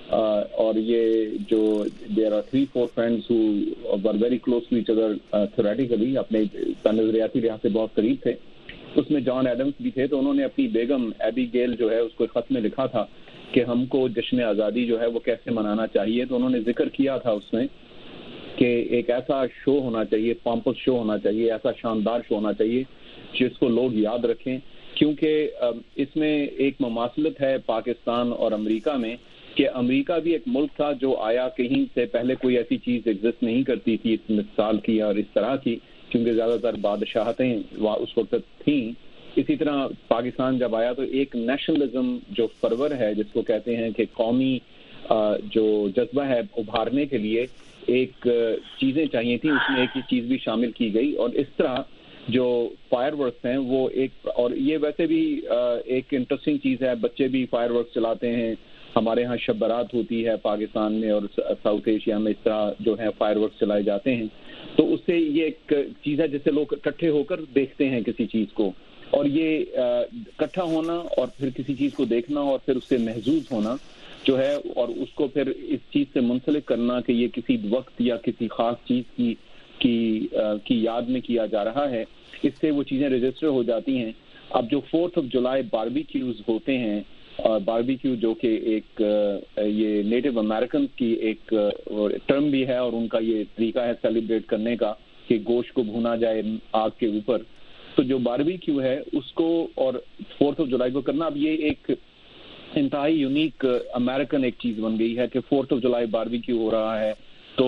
اور یہ جو there are 3-4 friends who were very close to each other theoretically, اپنے نظریاتی لحاظ سے بہت قریب تھے. اس میں جان ایڈمز بھی تھے. تو انہوں نے اپنی بیگم ایبی گیل جو ہے اس کو خط میں لکھا تھا کہ ہم کو جشن آزادی جو ہے وہ کیسے منانا چاہیے. تو انہوں نے ذکر کیا تھا اس میں کہ ایک ایسا شو ہونا چاہیے, پامپس شو ہونا چاہیے, ایسا شاندار شو ہونا چاہیے جس کو لوگ یاد رکھیں, کیونکہ اس میں ایک مماثلت ہے پاکستان اور امریکہ میں کہ امریکہ بھی ایک ملک تھا جو آیا کہیں سے پہلے کوئی ایسی چیز ایگزسٹ نہیں کرتی تھی اس مثال کی اور اس طرح کی, کیونکہ زیادہ تر بادشاہتیں اس وقت تھیں. اسی طرح پاکستان جب آیا تو ایک نیشنلزم جو پرور ہے جس کو کہتے ہیں کہ قومی جو جذبہ ہے ابھارنے کے لیے ایک چیزیں چاہیے تھیں, اس میں ایک چیز بھی شامل کی گئی. اور اس طرح جو فائر ورکس ہیں وہ ایک, اور یہ ویسے بھی ایک انٹرسٹنگ چیز ہے, بچے بھی فائر ورکس چلاتے ہیں. ہمارے ہاں شب برات ہوتی ہے پاکستان میں اور ساؤتھ ایشیا میں, اس طرح جو ہے فائر ورکس چلائے جاتے ہیں. تو اس سے یہ ایک چیز ہے جس سے لوگ اکٹھے ہو کر دیکھتے ہیں کسی چیز کو, اور یہ اکٹھا ہونا اور پھر کسی چیز کو دیکھنا اور پھر اس سے محظوظ ہونا جو ہے, اور اس کو پھر اس چیز سے منسلک کرنا کہ یہ کسی وقت یا کسی خاص چیز کی یاد میں کیا جا رہا ہے, اس سے وہ چیزیں رجسٹر ہو جاتی ہیں. اب جو 4th of July باربیکیوز ہوتے ہیں, باربیکیو جو کہ ایک یہ نیٹو امریکن کی ایک ٹرم بھی ہے اور ان کا یہ طریقہ ہے سیلیبریٹ کرنے کا کہ گوشت کو بھونا جائے آگ کے اوپر. تو جو باربیکیو ہے اس کو اور 4th of July کو کرنا, اب یہ ایک انتہائی یونیک امریکن ایک چیز بن گئی ہے کہ 4th of July باربیکیو ہو رہا ہے. تو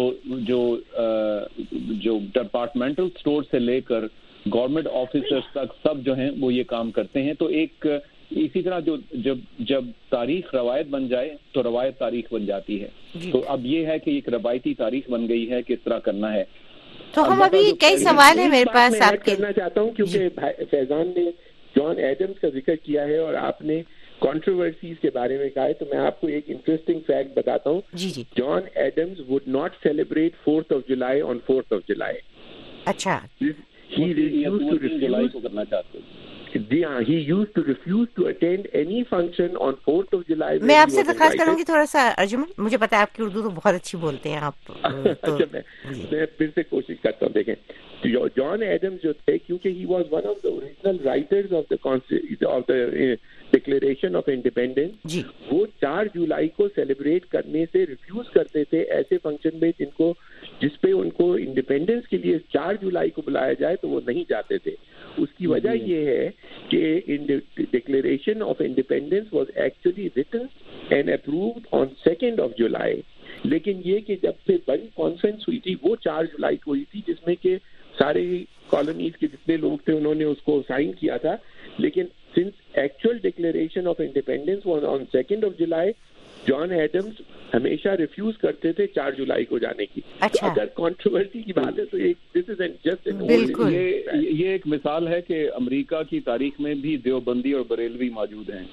جو ڈپارٹمنٹل اسٹور سے لے کر گورنمنٹ آفیسرز تک سب جو ہیں وہ یہ کام کرتے ہیں. تو ایک اسی طرح جو جب تاریخ روایت بن جائے تو روایت تاریخ بن جاتی ہے. تو اب یہ ہے کہ ایک روایتی تاریخ بن گئی ہے کہ اس طرح کرنا ہے. تو ہم ابھی کئی سوال ہیں میرے پاس آپ کے کرنا چاہتا ہوں, کیونکہ فیضان نے جان ایڈمز کا ذکر کیا ہے اور آپ نے کنٹروورسیز کے بارے میں کہا ہے, تو میں آپ کو ایک انٹرسٹنگ فیکٹ بتاتا ہوں. John Adams would not celebrate 4th of July on 4th of July. اچھا, he used to کرنا چاہتے ہیں. He used to refuse to attend any function on 4th of July. میں آپ سے درخواست کروں گی تھوڑا سا ارجمن, مجھے پتا ہے آپ کی اردو تو بہت اچھی بولتے ہیں آپ. میں پھر سے کوشش کرتا ہوں. دیکھیں جان ایڈمز جو تھے, کیونکہ he was one of the original writers of the Declaration of Independence, وہ 4 جولائی کو سیلیبریٹ کرنے سے ریفیوز کرتے تھے ایسے فنکشن میں جس پہ ان کو انڈیپینڈنس کے لیے 4 جولائی کو بلایا جائے تو وہ نہیں جاتے تھے. اس کی وجہ یہ ہے کہ Declaration of Independence was actually written and approved on 2nd of July. لیکن یہ کہ جب سے بڑی کانفرنس ہوئی تھی وہ 4 جولائی کو ہوئی تھی, جس میں کہ سارے کالونیز کے جتنے لوگ تھے انہوں نے اس کو سائن کیا تھا. لیکن since actual declaration of independence was on 2nd of July, John Adams ہمیشہ ریفیوز کرتے تھے 4 جولائی کو جانے کی. تو اگر کنٹروورسی کی بات ہے تو دس از جسٹ یہ ایک مثال ہے کہ امریکہ کی تاریخ میں بھی دیوبندی اور بریلوی موجود ہیں.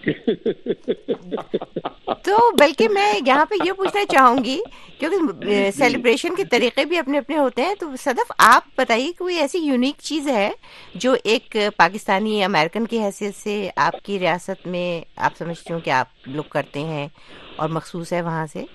تو بلکہ میں یہاں پہ یہ پوچھنا چاہوں گی, کیونکہ سیلیبریشن کے طریقے بھی اپنے اپنے ہوتے ہیں, تو صدف آپ بتائیے کوئی ایسی یونیک چیز ہے جو ایک پاکستانی امریکن کی حیثیت سے آپ کی ریاست میں آپ سمجھتے ہو کہ آپ لوگ کرتے ہیں اور مخصوص ہے وہاں سے؟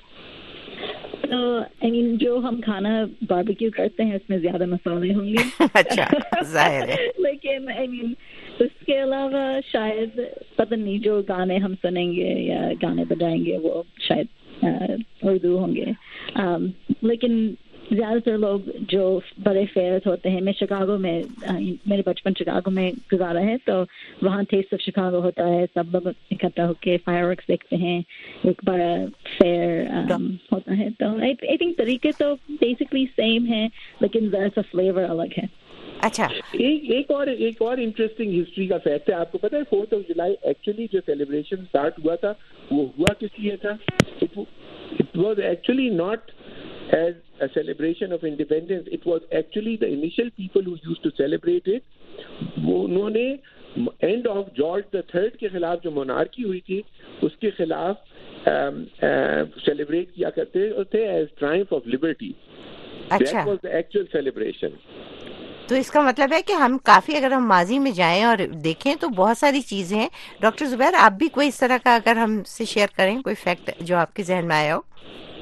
جو ہم کھانا باربیکیو کرتے ہیں اس میں زیادہ مسالے ہوں گے. اچھا, ظاہر ہے. لیکن اس کے علاوہ شاید پتہ نہیں جو گانے ہم سنیں گے یا گانے بجائیں گے وہ شاید اردو ہوں گے. لیکن زیادہ تر لوگ جو بڑے فیئرز ہوتے ہیں, میں شکاگو میں میرے بچپن شکاگو میں گزارا ہے, تو وہاں ٹیسٹ آف شکاگو ہوتا ہے, سب لوگ اکٹھا ہو کے فائر ورکس دیکھتے ہیں, ایک بڑا فیئر ہوتا ہے. تو آئی تھنک طریقے تو بیسکلی سیم ہیں لیکن ذرا سا فلیور الگ ہے. اچھا, ایک اور انٹرسٹنگ ہسٹری کا فیکٹ ہے. آپ کو پتا ہے 4th of July ایکچولی جو سیلیبریشن اسٹارٹ ہوا تھا وہ ہوا کس لیے تھا؟ It was actually not as a celebration of independence. It was actually the initial people who used to celebrate it. وہ انہوں نے اینڈ آف جارج III کے خلاف جو مونارکی ہوئی تھی اس کے خلاف سیلیبریٹ کیا کرتے تھے as triumph of liberty. That was the actual celebration. تو اس کا مطلب ہے کہ ہم کافی، اگر ہم ماضی میں جائیں اور دیکھیں تو بہت ساری چیزیں ہیں. ڈاکٹر زبیر، آپ بھی کوئی اس طرح کا اگر ہم سے شیئر کریں کوئی فیکٹ جو آپ کے ذہن میں آیا ہو.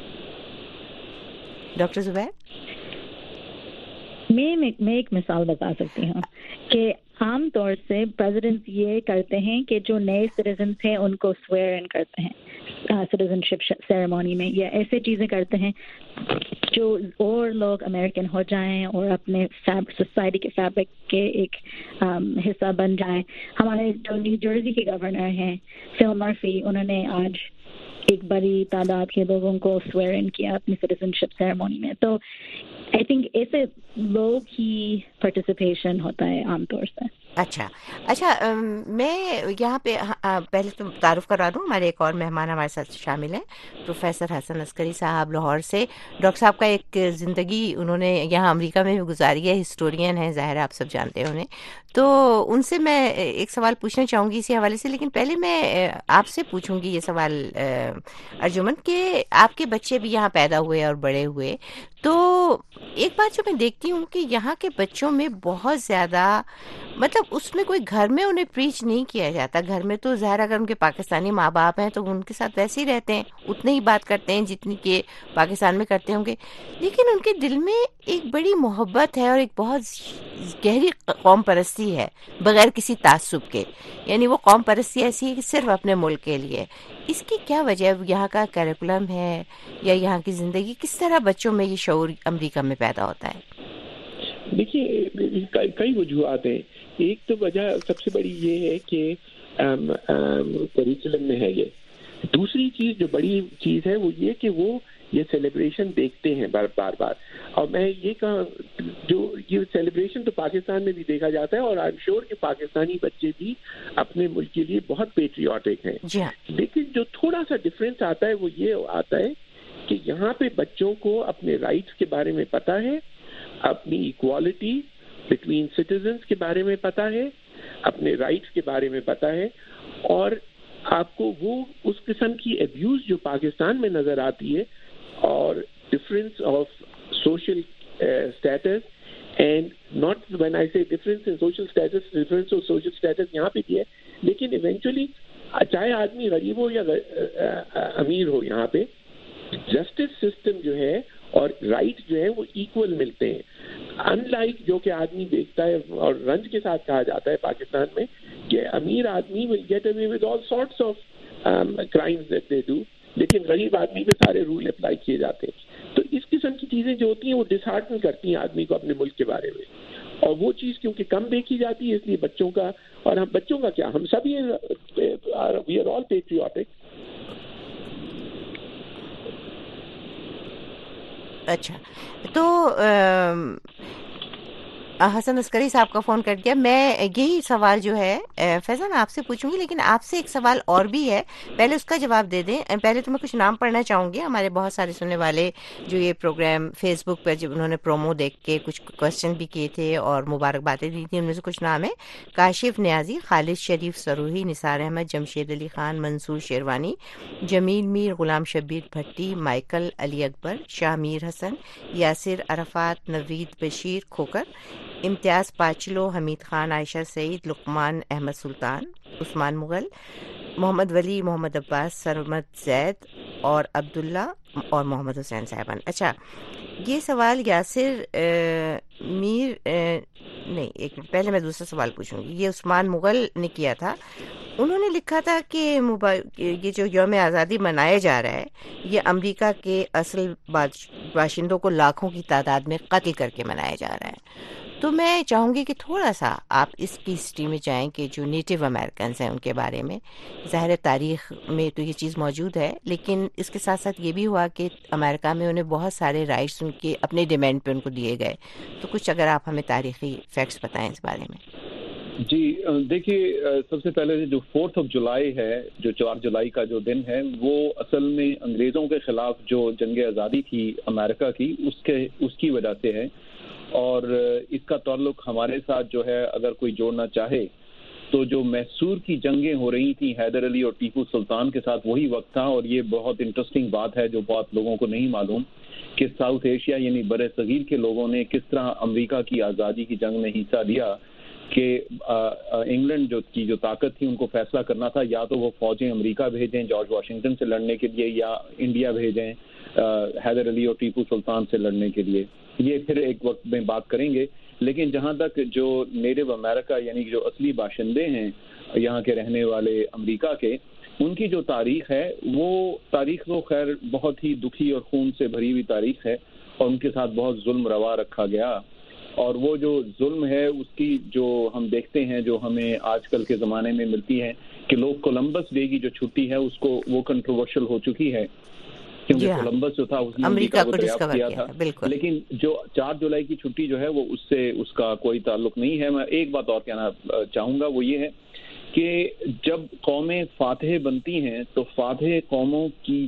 ڈاکٹر زبیر؟ میں ایک مثال بتا سکتی ہوں کہ عام طور سے پریزیڈنٹ یہ کرتے ہیں کہ جو نئے سٹیزنس ہیں ان کو سویئر ان کرتے ہیں سٹیزن شپ سیریمونی میں، یا ایسے چیزیں کرتے ہیں جو اور لوگ امریکن ہو جائیں اور اپنے سوسائٹی کے فیبرک کے ایک حصہ بن جائیں. ہمارے جو نیو جرسی کے گورنر ہیں فل مرفی، انہوں نے آج ایک بڑی تعداد کے لوگوں کو سویئر ان کیا اپنی سٹیزن شپ سیریمونی میں. تو آئی تھنک ایسے لوگ ہی پارٹیسپیشن ہوتا ہے عام طور سے. اچھا میں یہاں پہ پہلے تو تعارف کرا دوں، ہمارے ایک اور مہمان ہمارے ساتھ شامل ہیں، پروفیسر حسن عسکری صاحب لاہور سے. ڈاکٹر صاحب کا ایک زندگی انہوں نے یہاں امریکہ میں بھی گزاری ہے، ہسٹورین ہیں، ظاہر ہے آپ سب جانتے ہیں انہیں. تو ان سے میں ایک سوال پوچھنا چاہوں گی اسی حوالے سے، لیکن پہلے میں آپ سے پوچھوں گی یہ سوال ارجمن کہ آپ کے بچے بھی یہاں پیدا ہوئے اور بڑے ہوئے، تو ایک بات جو میں دیکھتی ہوں کہ یہاں کے بچوں میں بہت زیادہ، مطلب اس میں کوئی گھر میں انہیں پریچ نہیں کیا جاتا. گھر میں تو ظاہر اگر ان کے پاکستانی ماں باپ ہیں تو ان کے ساتھ ویسے ہی رہتے ہیں، اتنے ہی بات کرتے ہیں جتنی کہ پاکستان میں کرتے ہوں گے، لیکن ان کے دل میں ایک بڑی محبت ہے اور ایک بہت گہری قوم پرستی ہے بغیر کسی تعصب کے. یعنی وہ قوم پرستی ایسی ہے کہ صرف اپنے ملک کے لیے. اس کی کیا وجہ ہے؟ یہاں کا کریکولم ہے یا یہاں کی زندگی؟ کس طرح بچوں میں یہ شعور امریکہ میں پیدا ہوتا ہے؟ دیکھیے کئی وجوہات ہیں. ایک تو وجہ سب سے بڑی یہ ہے کہ کریکولم میں ہے یہ. دوسری چیز جو بڑی چیز ہے وہ یہ کہ وہ یہ سیلیبریشن دیکھتے ہیں بار بار. اور میں یہ کہا جو یہ سیلیبریشن تو پاکستان میں بھی دیکھا جاتا ہے، اور آئی ایم شیور کہ پاکستانی بچے بھی اپنے ملک کے لیے بہت پیٹریوٹک ہیں. لیکن جو تھوڑا سا ڈفرینس آتا ہے وہ یہ آتا ہے کہ یہاں پہ بچوں کو اپنے رائٹس کے بارے میں پتہ ہے، اپنی ایکوالٹی بٹوین سٹیزنس کے بارے میں پتہ ہے، اپنے رائٹس کے بارے میں پتہ ہے. اور آپ کو وہ اس قسم کی ابیوز جو پاکستان میں نظر آتی ہے، اور difference of social status, and not when I say difference in social status, difference of social status یہاں پہ بھی ہے، لیکن ایونچولی چاہے آدمی غریب ہو یا امیر ہو، یہاں پہ جسٹس سسٹم جو ہے اور رائٹ جو ہے وہ ایکول ملتے ہیں. ان لائک جو کہ آدمی دیکھتا ہے اور رنج کے ساتھ کہا جاتا ہے پاکستان میں کہ امیر آدمی will get away with all sorts of crimes that they do، لیکن غریب آدمی پہ سارے رول اپلائی کیے جاتے ہیں. تو اس قسم کی چیزیں جو ہوتی ہیں وہ ڈسہارٹن کرتی ہیں آدمی کو اپنے ملک کے بارے میں. اور وہ چیز کیونکہ کم دیکھی جاتی ہے، اس لیے بچوں کا، اور ہم بچوں کا کیا، ہم سب we are all patriotic. اچھا، تو حسن عسکری صاحب کا فون کر دیا. میں یہی سوال جو ہے فیضان آپ سے پوچھوں گی، لیکن آپ سے ایک سوال اور بھی ہے، پہلے اس کا جواب دے دیں. پہلے تو میں کچھ نام پڑھنا چاہوں گی. ہمارے بہت سارے سننے والے جو یہ پروگرام فیس بک پر جب انہوں نے پرومو دیکھ کے کچھ کوشچن بھی کیے تھے اور مبارکبادیں دی تھیں، ان میں سے کچھ نام ہے: کاشف نیازی، خالد شریف سروہی، نثار احمد، جمشید علی خان، منصور شیروانی، جمیل میر، غلام شبیر بھٹی، مائیکل علی اکبر، شاہ میر حسن، یاسر عرفات، نوید بشیر کھوکر، امتیاز پاچلو، حمید خان، عائشہ سعید، لقمان احمد سلطان، عثمان مغل، محمد ولی، محمد عباس، سرمد زید اور عبداللہ اور محمد حسین صاحبان. اچھا، یہ سوال یاسر میر نہیں، ایک منٹ پہلے میں دوسرا سوال پوچھوں گی. یہ عثمان مغل نے کیا تھا. انہوں نے لکھا تھا کہ یہ جو یوم آزادی منایا جا رہا ہے یہ امریکہ کے اصل باشندوں کو لاکھوں کی تعداد میں قتل کر کے منایا جا رہا ہے. تو میں چاہوں گی کہ تھوڑا سا آپ اس کی ہسٹری میں جائیں کہ جو نیٹو امریکنز ہیں ان کے بارے میں. ظاہر تاریخ میں تو یہ چیز موجود ہے، لیکن اس کے ساتھ ساتھ یہ بھی ہوا کہ امریکہ میں انہیں بہت سارے رائٹس ان کے اپنے ڈیمانڈ پہ ان کو دیے گئے. تو کچھ اگر آپ ہمیں تاریخی فیکٹس بتائیں اس بارے میں. جی دیکھیے، سب سے پہلے جو 4 جولائی ہے، جو 4 جولائی کا جو دن ہے، وہ اصل میں انگریزوں کے خلاف جو جنگ آزادی تھی امریکہ کی، اس کی وجہ سے ہے. اور اس کا تعلق ہمارے ساتھ جو ہے، اگر کوئی جوڑنا چاہے تو جو میسور کی جنگیں ہو رہی تھیں حیدر علی اور ٹیپو سلطان کے ساتھ وہی وقت تھا. اور یہ بہت انٹرسٹنگ بات ہے جو بہت لوگوں کو نہیں معلوم کہ ساؤتھ ایشیا یعنی بر صغیر کے لوگوں نے کس طرح امریکہ کی آزادی کی جنگ میں حصہ لیا کہ انگلینڈ جو طاقت تھی ان کو فیصلہ کرنا تھا یا تو وہ فوجیں امریکہ بھیجیں جارج واشنگٹن سے لڑنے کے لیے یا انڈیا بھیجیں حیدر علی اور ٹیپو سلطان سے لڑنے کے لیے. یہ پھر ایک وقت میں بات کریں گے. لیکن جہاں تک جو نیٹو امریکہ یعنی جو اصلی باشندے ہیں یہاں کے رہنے والے امریکہ کے, ان کی جو تاریخ ہے وہ تاریخ تو خیر بہت ہی دکھی اور خون سے بھری ہوئی تاریخ ہے اور ان کے ساتھ بہت ظلم روا رکھا گیا. اور وہ جو ظلم ہے اس کی جو ہم دیکھتے ہیں جو ہمیں آج کل کے زمانے میں ملتی ہے کہ لوگ کولمبس ڈے کی جو چھٹی ہے اس کو وہ کنٹروورشل ہو چکی ہے کیونکہ کولمبس جو تھا اس نے امریکہ کو دریافت کیا تھا. لیکن جو 4 جولائی کی چھٹی جو ہے وہ اس کا کوئی تعلق نہیں ہے. میں ایک بات اور کہنا چاہوں گا وہ یہ ہے کہ جب قومیں فاتح بنتی ہیں تو فاتح قوموں کی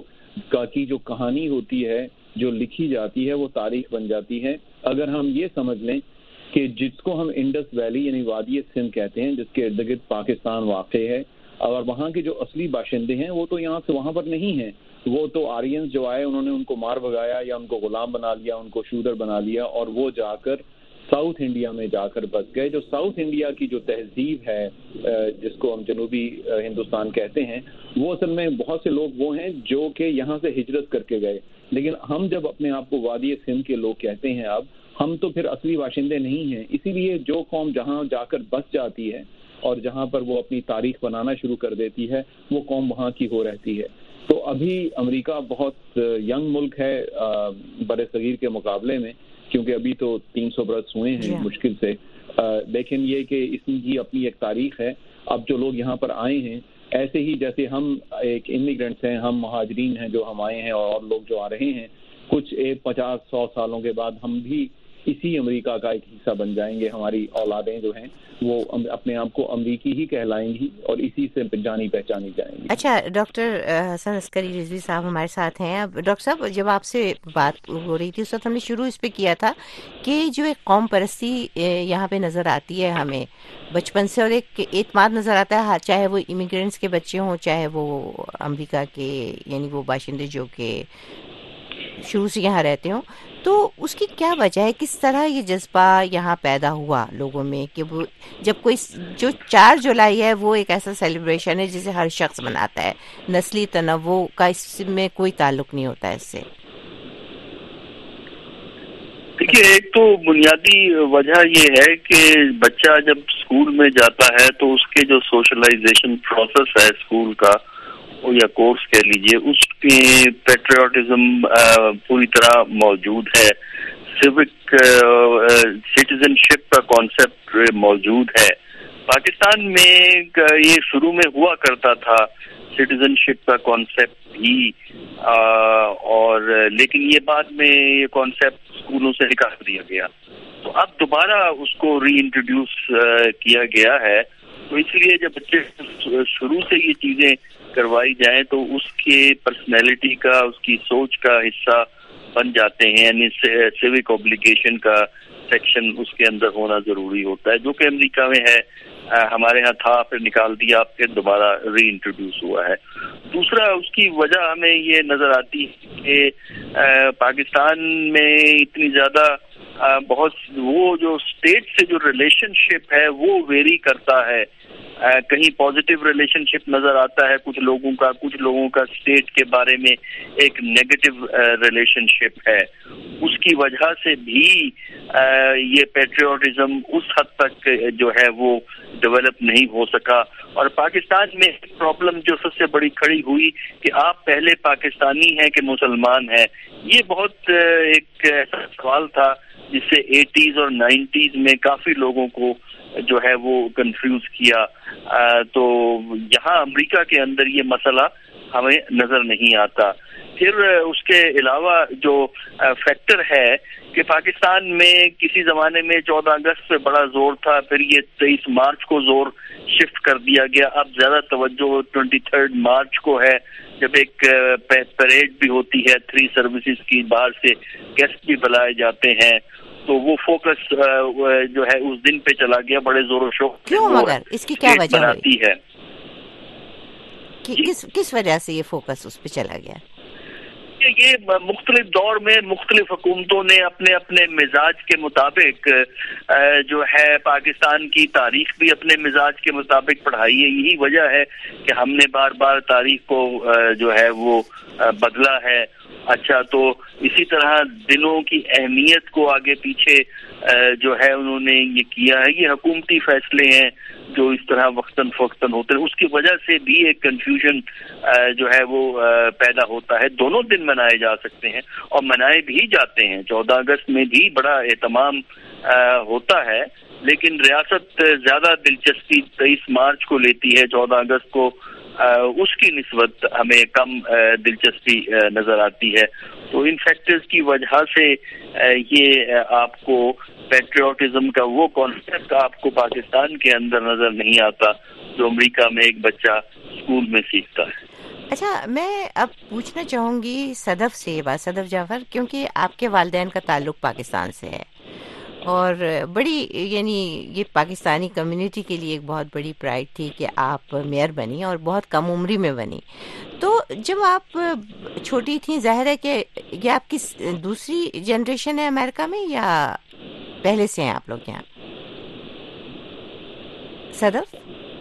جو کہانی ہوتی ہے جو لکھی جاتی ہے وہ تاریخ بن جاتی ہے. اگر ہم یہ سمجھ لیں کہ جس کو ہم انڈس ویلی یعنی وادی سندھ کہتے ہیں جس کے ارد گرد پاکستان واقع ہے اور وہاں کے جو اصلی باشندے ہیں وہ تو یہاں سے وہاں پر نہیں ہیں, وہ تو آرینز جو آئے انہوں نے ان کو مار بھگایا یا ان کو غلام بنا لیا, ان کو شودر بنا لیا اور وہ جا کر ساؤتھ انڈیا میں جا کر بس گئے. جو ساؤتھ انڈیا کی جو تہذیب ہے جس کو ہم جنوبی ہندوستان کہتے ہیں وہ اصل میں بہت سے لوگ وہ ہیں جو کہ یہاں سے ہجرت کر کے گئے. لیکن ہم جب اپنے آپ کو وادی سندھ کے لوگ کہتے ہیں اب ہم تو پھر اصلی باشندے نہیں ہیں. اسی لیے جو قوم جہاں جا کر بس جاتی ہے اور جہاں پر وہ اپنی تاریخ بنانا شروع کر دیتی ہے وہ قوم وہاں کی ہو رہتی ہے. تو ابھی امریکہ بہت ینگ ملک ہے بر صغیر کے مقابلے میں کیونکہ ابھی تو 300 برس ہوئے ہیں مشکل سے. لیکن یہ کہ اس کی اپنی ایک تاریخ ہے. اب جو لوگ یہاں پر آئے ہیں ایسے ہی جیسے ہم ایک امیگرینٹس ہیں, ہم مہاجرین ہیں جو ہم آئے ہیں اور لوگ جو آ رہے ہیں کچھ 50-100 سالوں کے بعد ہم بھی اسی امریکہ کا ایک حصہ بن جائیں گے. ہماری اولادیں جو ہیں وہ اپنے آپ کو امریکی ہی کہلائیں گی اور اسی سے جانی پہچانی جائیں گی. اچھا ڈاکٹر حسن عسکری رضوی صاحب ہمارے ساتھ ہیں. اب ڈاکٹر صاحب جب آپ سے بات ہو رہی تھی اس وقت ہم نے شروع اس پہ کیا تھا کہ جو ایک قوم پرستی یہاں پہ نظر آتی ہے ہمیں بچپن سے اور ایک اعتماد نظر آتا ہے چاہے وہ امیگرینٹس کے بچے ہوں چاہے وہ امریکہ کے یعنی وہ باشندے جو کہ شروع سے یہاں رہتے ہوں, تو اس کی کیا وجہ ہے, کس طرح یہ جذبہ یہاں پیدا ہوا لوگوں میں کہ وہ جب کوئی جو 4 جولائی ہے وہ ایک ایسا سیلیبریشن ہے جسے ہر شخص مناتا ہے, نسلی تنوع کا اس میں کوئی تعلق نہیں ہوتا ہے اس سے. دیکھیے ایک تو بنیادی وجہ یہ ہے کہ بچہ جب اسکول میں جاتا ہے تو اس کے جو سوشلائزیشن پروسیس ہے اسکول کا یا کورس کہہ لیجیے اس کی پیٹریوٹزم پوری طرح موجود ہے, سیوک سٹیزن شپ کا کانسیپٹ موجود ہے. پاکستان میں یہ شروع میں ہوا کرتا تھا سٹیزن شپ کا کانسیپٹ بھی اور لیکن یہ بعد میں یہ کانسیپٹ اسکولوں سے نکال دیا گیا تو اب دوبارہ اس کو ری انٹروڈیوس کیا گیا ہے. تو اس لیے جب بچے شروع سے یہ چیزیں کروائی جائیں تو اس کے پرسنالٹی کا اس کی سوچ کا حصہ بن جاتے ہیں. یعنی سیوک اوبلیگیشن کا سیکشن اس کے اندر ہونا ضروری ہوتا ہے جو کہ امریکہ میں ہے, ہمارے ہاں تھا پھر نکال دیا پھر دوبارہ ری انٹروڈیوس ہوا ہے. دوسرا اس کی وجہ ہمیں یہ نظر آتی ہے کہ پاکستان میں اتنی زیادہ بہت وہ جو اسٹیٹ سے جو ریلیشن شپ ہے وہ ویری کرتا ہے. کہیں پازیٹیو ریلیشن شپ نظر آتا ہے کچھ لوگوں کا اسٹیٹ کے بارے میں ایک نیگیٹو ریلیشن شپ ہے. اس کی وجہ سے بھی یہ پیٹریوٹزم اس حد تک جو ہے وہ ڈیولپ نہیں ہو سکا. اور پاکستان میں ایک پرابلم جو سب سے بڑی کھڑی ہوئی کہ آپ پہلے پاکستانی ہیں کہ مسلمان ہیں, یہ بہت ایک ایسا سوال تھا جس سے 80s اور 90s میں کافی لوگوں کو جو ہے وہ کنفیوز کیا. تو یہاں امریکہ کے اندر یہ مسئلہ ہمیں نظر نہیں آتا. پھر اس کے علاوہ جو فیکٹر ہے کہ پاکستان میں کسی زمانے میں 14 اگست پہ بڑا زور تھا, پھر یہ 23 مارچ کو زور شفٹ کر دیا گیا. اب زیادہ توجہ 23 مارچ کو ہے جب ایک پریڈ بھی ہوتی ہے 3 سروسز کی, باہر سے گیسٹ بھی بلائے جاتے ہیں تو وہ فوکس جو ہے اس دن پہ چلا گیا بڑے زور و شور. کیوں مگر اس کی کیا وجہ بناتی ہے؟ کس وجہ سے یہ فوکس اس پہ چلا گیا؟ یہ مختلف دور میں مختلف حکومتوں نے اپنے اپنے مزاج کے مطابق جو ہے پاکستان کی تاریخ بھی اپنے مزاج کے مطابق پڑھائی ہے. یہی وجہ ہے کہ ہم نے بار بار تاریخ کو جو ہے وہ بدلا ہے. اچھا، تو اسی طرح دنوں کی اہمیت کو آگے پیچھے جو ہے انہوں نے یہ کیا ہے. یہ حکومتی فیصلے ہیں جو اس طرح وقتاً فوقتاً ہوتے ہیں، اس کی وجہ سے بھی ایک کنفیوژن جو ہے وہ پیدا ہوتا ہے. دونوں دن منائے جا سکتے ہیں اور منائے بھی جاتے ہیں. 14 اگست میں بھی بڑا اہتمام ہوتا ہے، لیکن ریاست زیادہ دلچسپی 23 مارچ کو لیتی ہے. 14 اگست کو اس کی نسبت ہمیں کم دلچسپی نظر آتی ہے. تو ان فیکٹرز کی وجہ سے یہ آپ کو پیٹریوٹزم کا وہ کانسیپٹ آپ کو پاکستان کے اندر نظر نہیں آتا جو امریکہ میں ایک بچہ اسکول میں سیکھتا ہے. اچھا، میں اب پوچھنا چاہوں گی صدف سے یہ بات، صدف جعفر، کیونکہ آپ کے والدین کا تعلق پاکستان سے ہے اور بڑی یعنی یہ پاکستانی کمیونٹی کے لیے ایک بہت بڑی پرائڈ تھی کہ آپ میئر بنی اور بہت کم عمری میں بنی. تو جب آپ چھوٹی تھیں، ظاہر ہے کہ یہ آپ کی دوسری جنریشن ہے امریکہ میں یا پہلے سے ہیں آپ لوگ یہاں؟ صدف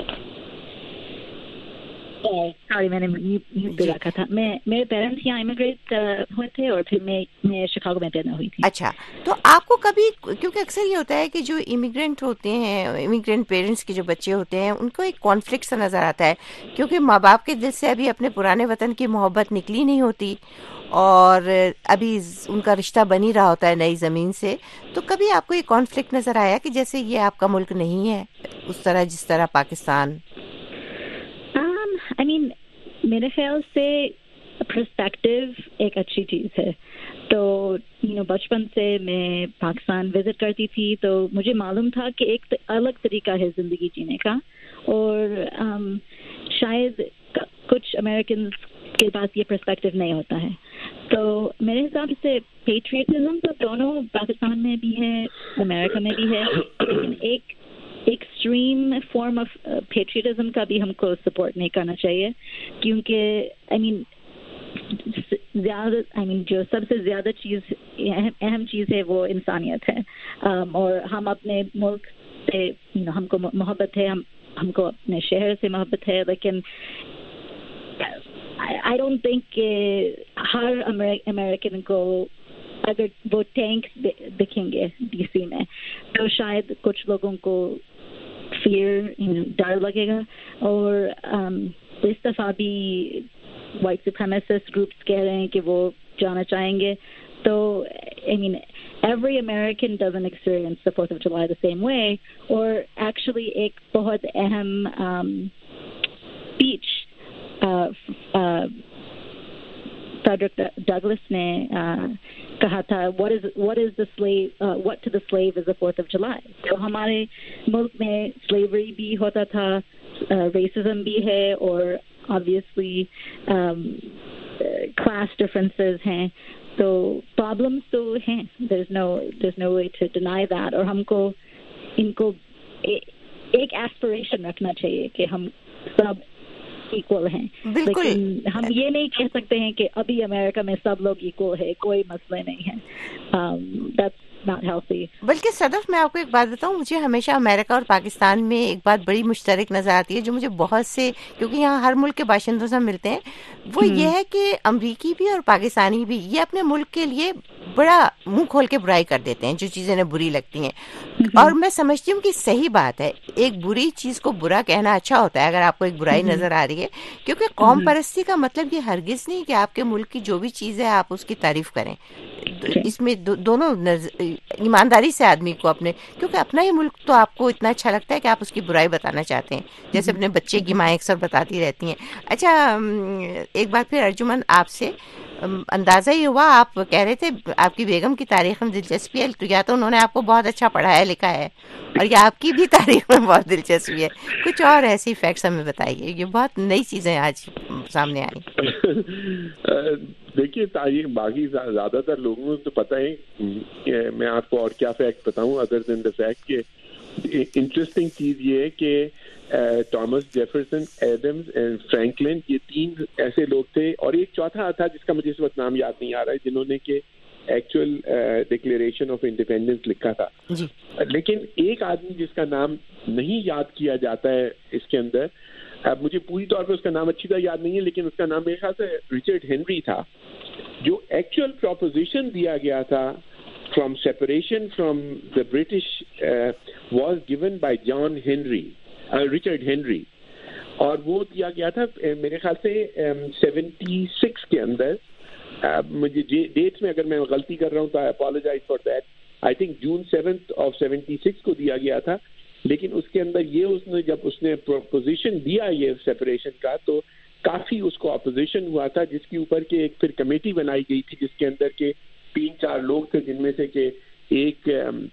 سوری، میں نے میوٹ پہ رکھا تھا. میرے پیرنٹس یہاں امیگریٹ ہوئے تھے اور پھر میں شکاگو میں پیدا ہوئی تھی. اچھا، تو آپ کو کبھی، کیونکہ اکثر یہ ہوتا ہے کہ جو امیگرینٹ ہوتے ہیں، امیگرینٹ پیرنٹس کے جو بچے ہوتے ہیں، ان کو ایک کانفلکٹ سا نظر آتا ہے کیونکہ ماں باپ کے دل سے ابھی اپنے پرانے وطن کی محبت نکلی نہیں ہوتی اور ابھی ان کا رشتہ بن ہی رہا ہوتا ہے نئی زمین سے. تو کبھی آپ کو یہ کانفلکٹ نظر آیا کہ جیسے یہ آپ کا ملک نہیں ہے اس طرح جس طرح پاکستان؟ I mean, میرے خیال سے پرسپیکٹیو ایک اچھی چیز ہے. تو بچپن سے میں پاکستان وزٹ کرتی تھی تو مجھے معلوم تھا کہ ایک الگ طریقہ ہے زندگی جینے کا، اور شاید کچھ امریکنز کے پاس یہ پرسپیکٹیو نہیں ہوتا ہے. تو میرے حساب سے پیٹریٹزم تو دونوں پاکستان میں بھی ہے، امریکہ میں بھی ہے، لیکن ایک ایکسٹریم فارم آف پیٹریٹزم کا بھی ہم کو سپورٹ نہیں کرنا چاہیے، کیونکہ جو سب سے زیادہ چیز اہم چیز ہے وہ انسانیت ہے. اور ہم اپنے ملک سے ہم کو محبت ہے، ہم کو اپنے شہر سے محبت ہے، لیکن I don't think کہ ہر امریکن کو اگر وہ ٹینک دکھیں گے ڈی سی میں تو شاید کچھ لوگوں کو ڈر لگے گا. اور اس دفعہ بھی وائٹ سپریمیسسٹ گروپس کہہ رہے ہیں کہ وہ جانا چاہیں گے. تو every American doesn't experience the 4th of July the same way. اور actually ایک بہت اہم speech فریڈرک ڈگلس نے کہا تھا what to the slave is the 4th of July. تو ہمارے ملک میں slavery بھی ہوتا تھا، racism بھی ہے، اور obviously class differences ہیں. تو problems تو ہیں، there's no way to deny that. اور ہم کو ان کو ایک aspiration رکھنا چاہیے کہ ہم سب ایکول ہیں، لیکن ہم یہ نہیں کہہ سکتے ہیں کہ ابھی امریکہ میں سب لوگ ایکول ہے، کوئی مسئلہ نہیں ہے. That's not healthy. بلکہ صدف میں آپ کو ایک بات بتاؤں، مجھے ہمیشہ امریکہ اور پاکستان میں ایک بات بڑی مشترک نظر آتی ہے جو مجھے بہت سے، کیونکہ یہاں ہر ملک کے باشندوں سے ملتے ہیں، وہ یہ ہے کہ امریکی بھی اور پاکستانی بھی یہ اپنے ملک کے لیے بڑا منہ کھول کے برائی کر دیتے ہیں جو چیزیں انہیں بری لگتی ہیں. اور میں سمجھتی ہوں کہ صحیح بات ہے، ایک بری چیز کو برا کہنا اچھا ہوتا ہے اگر آپ کو ایک برائی نظر آ رہی ہے، کیونکہ قوم پرستی کا مطلب یہ ہرگز نہیں کہ آپ کے ملک کی جو بھی چیز ہے آپ اس کی تعریف کریں. اس میں دونوں ایمانداری سے آدمی کو اپنے، کیونکہ اپنا ہی ملک تو آپ کو اتنا اچھا لگتا ہے کہ آپ اس کی برائی بتانا چاہتے ہیں، جیسے اپنے بچے کی مائیں اکثر بتاتی رہتی ہیں. اچھا، ایک بار پھر ارجمن آپ سے اندازہ ہی ہوا، آپ کہہ رہے تھے آپ کی بیگم کی تاریخ میں دلچسپی ہے، تو یا تو انہوں نے آپ کو بہت اچھا پڑھایا لکھا ہے اور یا آپ کی بھی تاریخ میں بہت دلچسپی ہے. کچھ اور ایسی فیکٹس ہمیں بتائیے، یہ بہت نئی چیزیں آج سامنے آئی. دیکھیے تاریخ باقی زیادہ تر لوگوں کو تو پتہ ہے کہ میں آپ کو اور کیا فیکٹ بتاؤں ادر دین دا فیکٹ کہ انٹرسٹنگ چیز یہ ہے کہ Thomas Jefferson, Adams and Franklin, یہ تین ایسے لوگ تھے، اور ایک چوتھا تھا جس کا مجھے اس وقت نام یاد نہیں آ رہا ہے، جنہوں نے کہ ایکچوئل ڈکلیریشن آف انڈیپینڈنس لکھا تھا. لیکن ایک آدمی جس کا نام نہیں یاد کیا جاتا ہے اس کے اندر، اب مجھے پوری طور پہ اس کا نام اچھی طرح یاد نہیں ہے، لیکن اس کا نام میرے خیال سے رچرڈ ہنری تھا. جو ایکچوئل پروپوزیشن دیا گیا تھا from separation from the British was given by John Henry, Richard Henry, اور وہ دیا گیا تھا میرے خیال سے 76 کے اندر. مجھے ڈیٹس میں اگر میں غلطی کر رہا ہوں تو I apologise for that. I think June 7 of 76 کو دیا گیا تھا. لیکن اس کے اندر یہ جب اس نے پروپوزیشن دیا یہ سیپریشن کا، تو کافی اس کو اپوزیشن ہوا تھا، جس کے اوپر کہ ایک پھر کمیٹی بنائی گئی تھی جس کے اندر کے 3-4 لوگ تھے، جن میں سے کہ ایک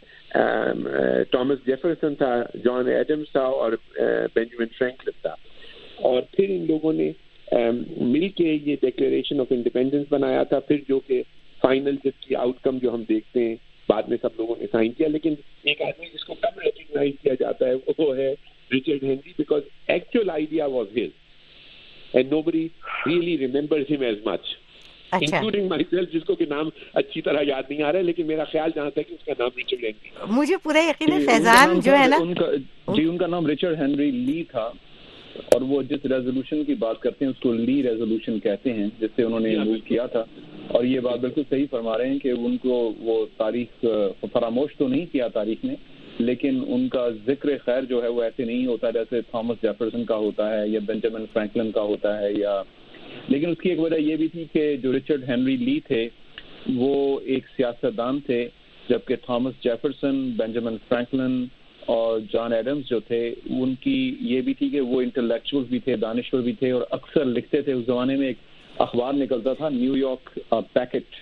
تھامس جیفرسن تھا، جان ایڈمز تھا، اور بینجامن فرینکلن تھا. اور پھر ان لوگوں نے مل کے یہ ڈکلیریشن آف انڈیپینڈنس بنایا تھا، پھر جو کہ فائنل جس کی آؤٹ کم جو ہم دیکھتے ہیں بعد میں سب لوگوں نے سائن کیا. لیکن ایک آدمی جس کو کم ریکگنائز کیا جاتا ہے وہ ہے Richard Henry, because actual idea was his and nobody really remembers him as much, including myself, جس کو کہ نام اچھی طرح یاد نہیں آ رہا ہے، لیکن میرا خیال جہاں تک کہ اس کا نام رچرڈ ہنری. مجھے پورا یقین ہے فیضان جو ہے نا ان کا نام رچرڈ ہنری لی تھا، اور وہ جس ریزولوشن کی بات کرتے ہیں اس کو لی ریزولوشن کہتے ہیں، جس سے انہوں نے موو کیا تھا. اور یہ بات بالکل صحیح فرما رہے ہیں کہ ان کو وہ تاریخ فراموش تو نہیں کیا تاریخ نے، لیکن ان کا ذکر خیر جو ہے وہ ایسے نہیں ہوتا جیسے تھامس جیفرسن کا ہوتا ہے یا بینجامن فرینکلن کا ہوتا ہے. یا لیکن اس کی ایک وجہ یہ بھی تھی کہ جو رچرڈ ہنری لی تھے وہ ایک سیاستدان تھے، جبکہ تھامس جیفرسن، بینجامن فرینکلن اور جان ایڈمز جو تھے ان کی یہ بھی تھی کہ وہ انٹلیکچوئل بھی تھے، دانشور بھی تھے، اور اکثر لکھتے تھے. اس زمانے میں ایک اخبار نکلتا تھا نیو یارک پیکٹ،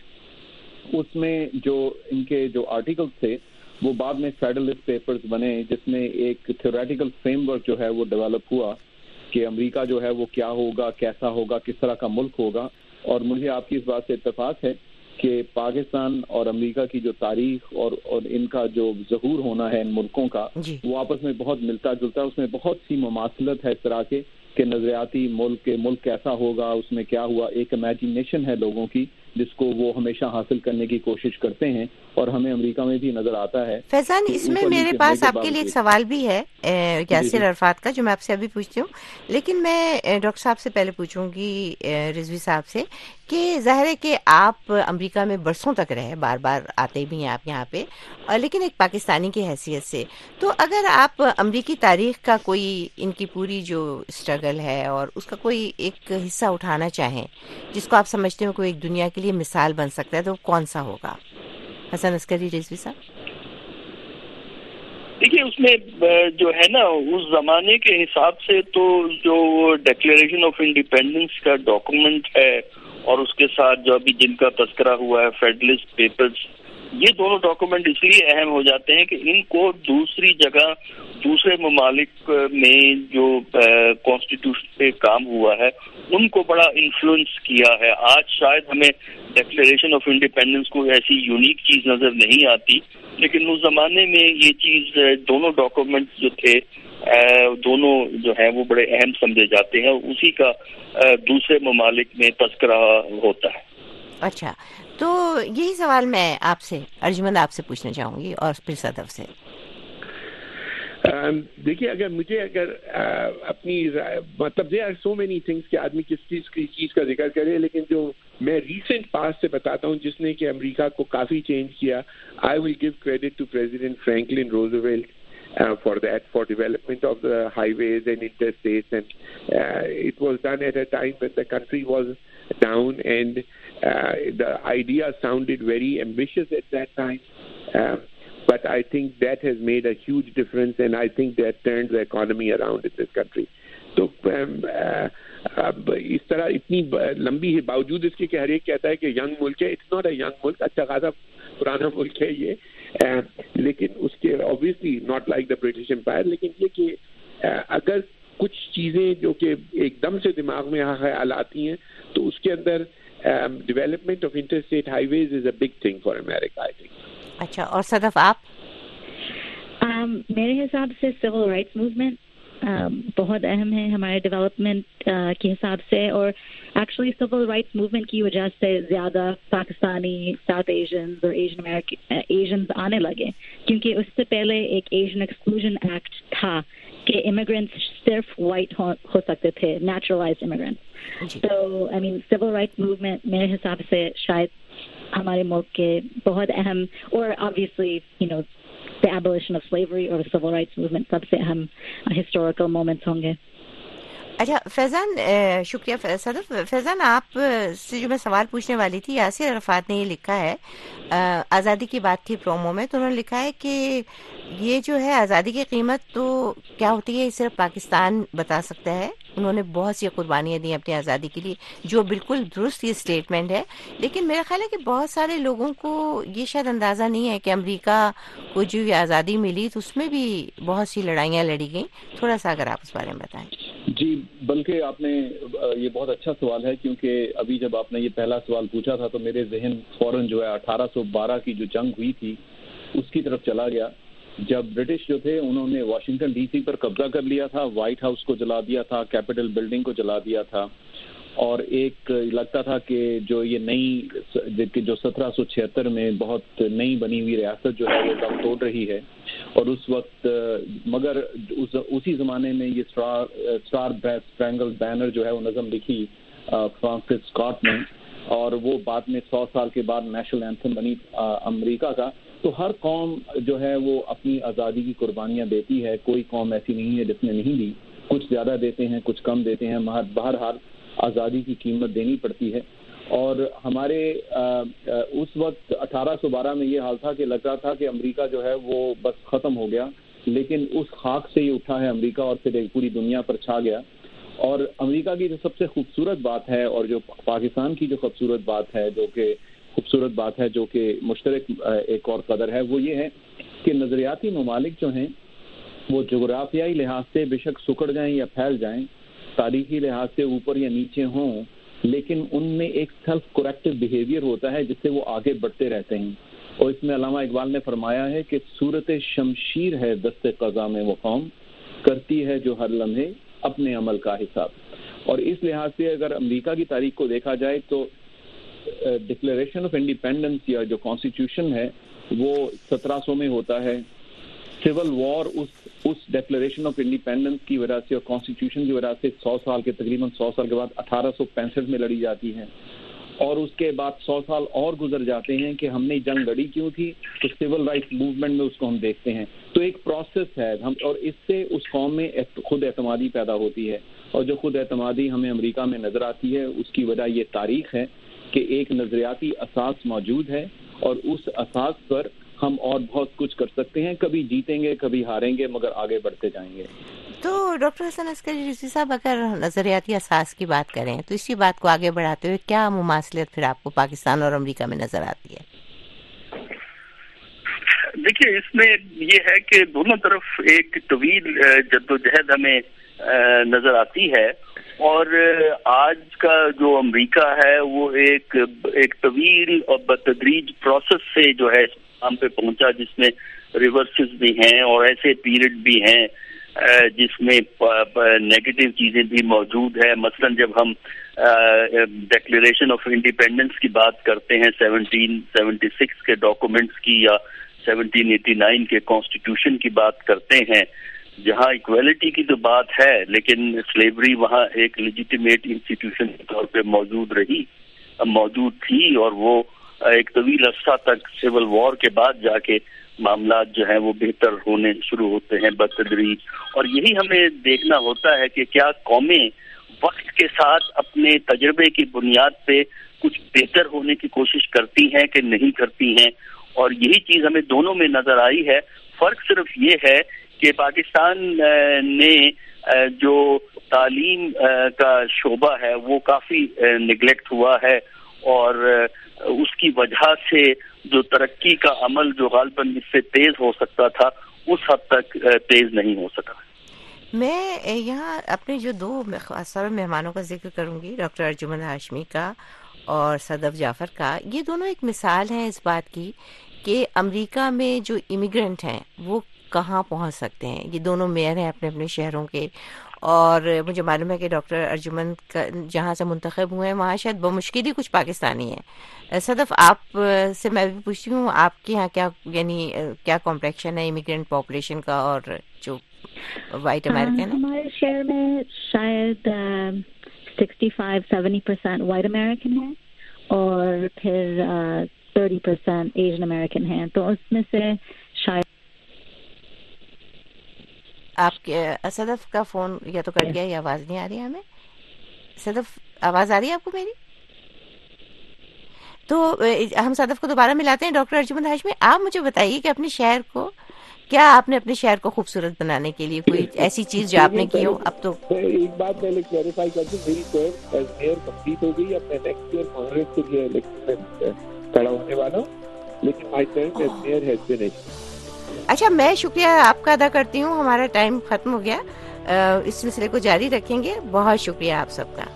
اس میں جو ان کے جو آرٹیکلز تھے وہ بعد میں فیڈرلسٹ پیپرز بنے، جس میں ایک تھیوریٹیکل فریم ورک جو ہے وہ ڈیولپ ہوا کہ امریکہ جو ہے وہ کیا ہوگا، کیسا ہوگا، کس طرح کا ملک ہوگا. اور مجھے آپ کی اس بات سے اتفاق ہے کہ پاکستان اور امریکہ کی جو تاریخ اور ان کا جو ظہور ہونا ہے ان ملکوں کا، وہ آپس میں بہت ملتا جلتا ہے. اس میں بہت سی مماثلت ہے اس طرح کے کہ نظریاتی ملک کیسا ہوگا، اس میں کیا ہوا. ایک امیجینیشن ہے لوگوں کی جس کو وہ ہمیشہ حاصل کرنے کی کوشش کرتے ہیں، اور ہمیں امریکہ میں بھی نظر آتا ہے. فیضان، اس میں میرے پاس آپ کے لیے ایک سوال بھی ہے یاسر عرفات کا، جو میں آپ سے ابھی پوچھتی ہوں، لیکن میں ڈاکٹر صاحب سے پہلے پوچھوں گی رضوی صاحب سے کہ ظاہر ہے کہ آپ امریکہ میں برسوں تک رہے، بار بار آتے بھی ہیں آپ یہاں پہ، لیکن ایک پاکستانی کی حیثیت سے، تو اگر آپ امریکی تاریخ کا کوئی ان کی پوری جو اسٹرگل ہے اور اس کا کوئی ایک حصہ اٹھانا چاہیں جس کو آپ سمجھتے ہو کوئی ایک دنیا کے لیے مثال بن سکتا ہے، تو کون سا ہوگا؟ حسن عسکری، رضوی صاحب. دیکھیے اس میں جو ہے نا اس زمانے کے حساب سے تو جو ڈکلیریشن آف انڈیپینڈنس کا ڈاکومنٹ ہے اور اس کے ساتھ جو ابھی جن کا تذکرہ ہوا ہے فیڈرلسٹ پیپرز، یہ دونوں ڈاکومنٹ اس لیے اہم ہو جاتے ہیں کہ ان کو دوسری جگہ دوسرے ممالک میں جو کانسٹیٹیوشن پہ کام ہوا ہے ان کو بڑا انفلوئنس کیا ہے. آج شاید ہمیں ڈکلیریشن آف انڈیپینڈنس کو ایسی یونیک چیز نظر نہیں آتی، لیکن اس زمانے میں یہ چیز دونوں ڈاکومنٹ جو تھے دونوں جو ہیں وہ بڑے اہم سمجھے جاتے ہیں، اسی کا دوسرے ممالک میں تذکرہ ہوتا ہے. اچھا، تو یہی سوال میں آپ سے ارجمند آپ سے پوچھنا چاہوں گی اور پھر صدف سے. دیکھیے اگر اپنی مطلب there are so many things کہ آدمی کس چیز کا ذکر کرے، لیکن جو میں ریسنٹ پاس سے بتاتا ہوں جس نے کہ امریکہ کو کافی چینج کیا، I will give credit to president Franklin Roosevelt for development of the highways and interstates, and it was done at a time when the country was down, and the idea sounded very ambitious at that time, but I think that has made a huge difference, and I think that turned the economy around in this country. تو اس طرح اتنی لمبی ہے، باوجود اس کے کہ ہر ایک کہتا ہے کہ ینگ ملک ہے، اٹس ناٹ اے ینگ ملک، اچھا خاصا پرانا ملک ہے یہ، لیکن اس کے obviously not like the British Empire، لیکن یہ کہ اگر کچھ چیزیں جو کہ ایک دم سے دماغ میں خیال آتی ہیں تو اس کے اندر development of interstate highways is a big thing for America I think. اچھا، اور صدف آپ؟ میرے حساب سے سول رائٹس موومنٹ بہت اہم ہے ہمارے ڈیولپمنٹ کے حساب سے، اور ایکچولی سول رائٹس موومنٹ کی وجہ سے زیادہ پاکستانی، ساؤتھ ایشینز اور ایشینز آنے لگے، کیونکہ اس سے پہلے ایک ایشین ایکسکلوژن ایکٹ تھا کہ امیگرینٹس صرف وائٹ ہو سکتے تھے، نیچرلائزڈ امیگرینٹس. تو I mean civil rights movement میرے حساب سے شاید ہمارے ملک کے بہت اہم، اور obviously the abolition of slavery اور civil rights movement سب سے اہم ہسٹوریکل مومنٹس ہوں گے. اچھا فیضان، شکریہ صدف. فیضان، آپ سے جو میں سوال پوچھنے والی تھی، یاسر عرفات نے یہ لکھا ہے، آزادی کی بات تھی پرومو میں، تو انہوں نے لکھا ہے کہ یہ جو ہے آزادی کی قیمت تو کیا ہوتی ہے یہ صرف پاکستان بتا سکتا ہے. انہوں نے بہت سی قربانیاں دی اپنی آزادی کے لیے، جو بالکل درست یہ اسٹیٹمنٹ ہے، لیکن میرا خیال ہے کہ بہت سارے لوگوں کو یہ شاید اندازہ نہیں ہے کہ امریکہ کو جو یہ آزادی ملی تو اس میں بھی بہت سی لڑائیاں لڑی گئیں. تھوڑا سا اگر آپ اس بارے میں بتائیں. جی، بلکہ آپ نے یہ بہت اچھا سوال ہے، کیونکہ ابھی جب آپ نے یہ پہلا سوال پوچھا تھا تو میرے ذہن فوراً جو ہے 1812 کی جو جنگ ہوئی تھی اس کی طرف چلا گیا، جب برٹش جو تھے انہوں نے واشنگٹن ڈی سی پر قبضہ کر لیا تھا، وائٹ ہاؤس کو جلا دیا تھا، کیپٹل بلڈنگ کو جلا دیا تھا، اور ایک لگتا تھا کہ جو یہ نئی جو 1776 میں بہت نئی بنی ہوئی ریاست جو ہے وہ دم توڑ رہی ہے. اور اس وقت مگر اسی زمانے میں یہ اسٹار اسپرینگل بینر جو ہے وہ نظم لکھی فرانسس اسکاٹ نے، اور وہ بعد میں 100 سال کے بعد نیشنل اینتھم بنی امریکہ کا. تو ہر قوم جو ہے وہ اپنی آزادی کی قربانیاں دیتی ہے، کوئی قوم ایسی نہیں ہے جس نے نہیں دی. کچھ زیادہ دیتے ہیں، کچھ کم دیتے ہیں، بہرحال آزادی کی قیمت دینی پڑتی ہے. اور ہمارے اس وقت 1812 میں یہ حال تھا کہ لگتا تھا کہ امریکہ جو ہے وہ بس ختم ہو گیا، لیکن اس خاک سے یہ اٹھا ہے امریکہ اور پھر پوری دنیا پر چھا گیا. اور امریکہ کی جو سب سے خوبصورت بات ہے اور جو پاکستان کی جو خوبصورت بات ہے جو کہ مشترک ایک اور قدر ہے، وہ یہ ہے کہ نظریاتی ممالک جو ہیں وہ جغرافیائی لحاظ سے بے شک سکڑ جائیں یا پھیل جائیں، تاریخی لحاظ سے اوپر یا نیچے ہوں، لیکن ان میں ایک سیلف کریکٹیو بیہیویئر ہوتا ہے جس سے وہ آگے بڑھتے رہتے ہیں. اور اس میں علامہ اقبال نے فرمایا ہے کہ صورت شمشیر ہے دست قضا میں وہ قوم، کرتی ہے جو ہر لمحے اپنے عمل کا حساب. اور اس لحاظ سے اگر امریکہ کی تاریخ کو دیکھا جائے تو ڈکلیریشن آف انڈیپینڈنس یا جو کانسٹیٹیوشن ہے وہ 1700 میں ہوتا ہے. سول وار اس ڈکلیریشن آف انڈیپینڈنس کی وجہ سے اور کانسٹیٹیوشن کی وجہ سے تقریباً 100 سال کے بعد 1865 میں لڑی جاتی ہے. اور اس کے بعد 100 سال اور گزر جاتے ہیں کہ ہم نے جنگ لڑی کیوں تھی، تو سول رائٹس موومنٹ میں اس کو ہم دیکھتے ہیں. تو ایک پروسیس ہے اور اس سے اس قوم میں خود اعتمادی پیدا ہوتی ہے. اور جو خود اعتمادی ہمیں امریکہ میں نظر آتی ہے اس کی وجہ یہ تاریخ ہے کہ ایک نظریاتی اساس موجود ہے، اور اس اساس پر ہم اور بہت کچھ کر سکتے ہیں. کبھی جیتیں گے، کبھی ہاریں گے، مگر آگے بڑھتے جائیں گے. تو ڈاکٹر حسن عسکری ریزوی صاحب، اگر نظریاتی اساس کی بات کریں تو اسی بات کو آگے بڑھاتے ہوئے کیا مماثلت پھر آپ کو پاکستان اور امریکہ میں نظر آتی ہے؟ دیکھیے، اس میں یہ ہے کہ دونوں طرف ایک طویل جدوجہد ہمیں نظر آتی ہے، اور آج کا جو امریکہ ہے وہ ایک طویل اور بتدریج پروسیس سے جو ہے ہم پہ پہنچا، جس میں ریورسز بھی ہیں اور ایسے پیریڈ بھی ہیں جس میں نیگیٹو چیزیں بھی موجود ہیں. مثلا جب ہم ڈکلیریشن آف انڈیپینڈنس کی بات کرتے ہیں 1776 کے ڈاکومنٹس کی یا 1789 کے کانسٹیٹیوشن کی بات کرتے ہیں، جہاں ایکویلٹی کی تو بات ہے لیکن سلیوری وہاں ایک لیجیٹیمیٹ انسٹیٹیوشن کے طور پہ موجود تھی، اور وہ ایک طویل عرصہ تک سول وار کے بعد جا کے معاملات جو ہیں وہ بہتر ہونے شروع ہوتے ہیں بتدریج. اور یہی ہمیں دیکھنا ہوتا ہے کہ کیا قومیں وقت کے ساتھ اپنے تجربے کی بنیاد پہ کچھ بہتر ہونے کی کوشش کرتی ہیں کہ نہیں کرتی ہیں، اور یہی چیز ہمیں دونوں میں نظر آئی ہے. فرق صرف یہ ہے کہ پاکستان نے جو تعلیم کا شعبہ ہے وہ کافی نگلیکٹ ہوا ہے، اور اس کی وجہ سے جو ترقی کا عمل جو غالباً اس سے تیز ہو سکتا تھا اس حد تک تیز نہیں ہو سکا. میں یہاں اپنے جو دو خاص مہمانوں کا ذکر کروں گی، ڈاکٹر ارجمند ہاشمی کا اور صدف جعفر کا. یہ دونوں ایک مثال ہیں اس بات کی کہ امریکہ میں جو امیگرنٹ ہیں وہ کہاں پہنچ سکتے ہیں. یہ دونوں میئر ہیں اپنے اپنے شہروں کے، اور مجھے معلوم ہے کہ ڈاکٹر ارجمند جہاں سے منتخب ہوئے ہیں وہاں شاید بمشکل ہی کچھ پاکستانی ہیں. صدف، آپ سے میں بھی پوچھتی ہوں، آپ کے یہاں کیا یعنی کیا کمپلیکشن ہے امیگرینٹ پاپولیشن کا اور جو وائٹ امریکن ہے؟ ہمارے شہر میں شاید 65-70% وائٹ امریکن ہیں اور پھر 30% ایشین امریکن ہیں. تو اس میں سے شاید آپ کے صدف کا فون یا تو کٹ گیا یا آواز نہیں آ رہی ہے ہمیں. صدف، آواز آ رہی ہے آپ کو میری؟ تو ہم صدف کو دوبارہ ملاتے ہیں. ڈاکٹر ارجمند ہاشمی، آپ مجھے بتائیے کہ اپنے شہر کو کیا آپ نے اپنے شہر کو خوبصورت بنانے کے لیے کوئی ایسی چیز جو آپ نے کی ہو؟ اب تو ایک بات پہلے کلیریفائی کر دوں، میری ٹرم ایز میئر کمپلیٹ ہو گئی. اب میں نیکسٹ ایئر کانگریس کے لیے الیکشن میں کھڑا ہونے والا ہوں، لیکن my term as mayor has been ایچ. اچھا، میں شکریہ آپ کا ادا کرتی ہوں. ہمارا ٹائم ختم ہو گیا. اس سلسلے کو جاری رکھیں گے. بہت شکریہ آپ سب کا.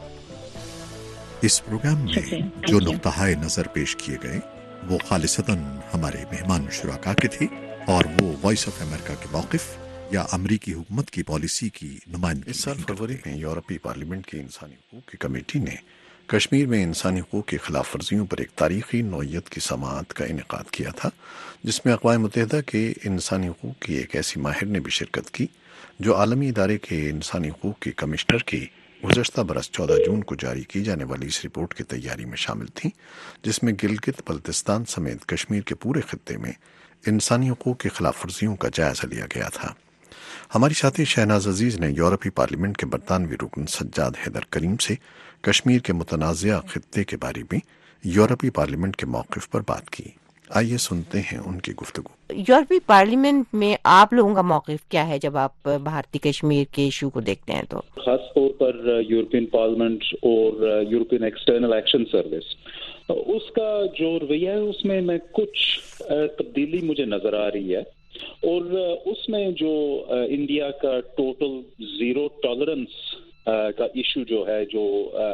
اس پروگرام میں جو نقطہ نظر پیش کیے گئے وہ خالصتاً ہمارے مہمان شرکاء کے تھے اور وہ وائس آف امریکہ کے موقف یا امریکی حکومت کی پالیسی کی نمائندگی. اس سال فروری میں یورپی پارلیمنٹ کی انسانی حقوق کی کمیٹی نے کشمیر میں انسانی حقوق کی خلاف ورزیوں پر ایک تاریخی نوعیت کی سماعت کا انعقاد کیا تھا، جس میں اقوام متحدہ کے انسانی حقوق کی ایک ایسی ماہر نے بھی شرکت کی جو عالمی ادارے کے انسانی حقوق کے کمشنر کی گزشتہ برس 14 جون کو جاری کی جانے والی اس رپورٹ کی تیاری میں شامل تھیں، جس میں گلگت بلتستان سمیت کشمیر کے پورے خطے میں انسانی حقوق کی خلاف ورزیوں کا جائزہ لیا گیا تھا. ہماری ساتھی شہناز عزیز نے یورپی پارلیمنٹ کے برطانوی رکن سجاد حیدر کریم سے کشمیر کے متنازعہ خطے کے بارے میں یورپی پارلیمنٹ کے موقف پر بات کی. آئیے سنتے ہیں ان کی گفتگو. یورپی پارلیمنٹ میں آپ لوگوں کا موقف کیا ہے جب آپ بھارتی کشمیر کے ایشو کو دیکھتے ہیں؟ تو خاص طور پر یورپین پارلیمنٹ اور یورپین ایکسٹرنل ایکشن سروس، اس کا جو رویہ ہے اس میں کچھ تبدیلی مجھے نظر آ رہی ہے، اور اس میں جو انڈیا کا ٹوٹل زیرو ٹالرنس کا ایشو جو ہے، جو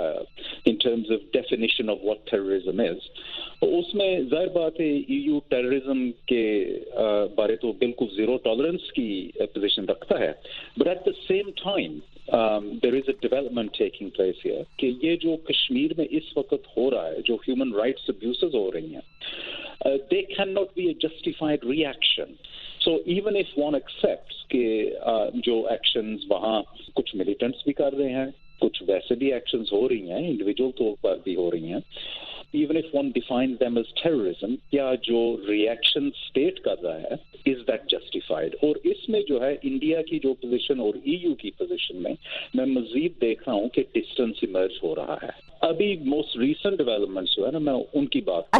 in terms of definition of what terrorism is, اس میں ظاہر بات ہے EU ٹیررزم کے بارے تو بالکل زیرو ٹالرنس کی پوزیشن رکھتا ہے، but at the same time there is a development taking place here کہ یہ جو کشمیر میں اس وقت ہو رہا ہے، جو human rights abuses ہو رہی ہیں، they cannot be a justified reaction. So even if one accepts کہ جو actions وہاں کچھ militants بھی کر رہے ہیں، کچھ ویسے بھی actions ہو رہی ہیں، individual طور پر بھی ہو رہی ہیں، even if one defines them as terrorism، کیا جو reaction state کر رہا ہے is that justified؟ اور اس میں جو ہے انڈیا کی جو پوزیشن اور EU کی پوزیشن میں مزید دیکھ رہا ہوں کہ ڈسٹنس ایمرج ہو رہا ہے. ابھی موسٹ ریسنٹ ڈیولپمنٹس جو ہے نا، میں ان کی بات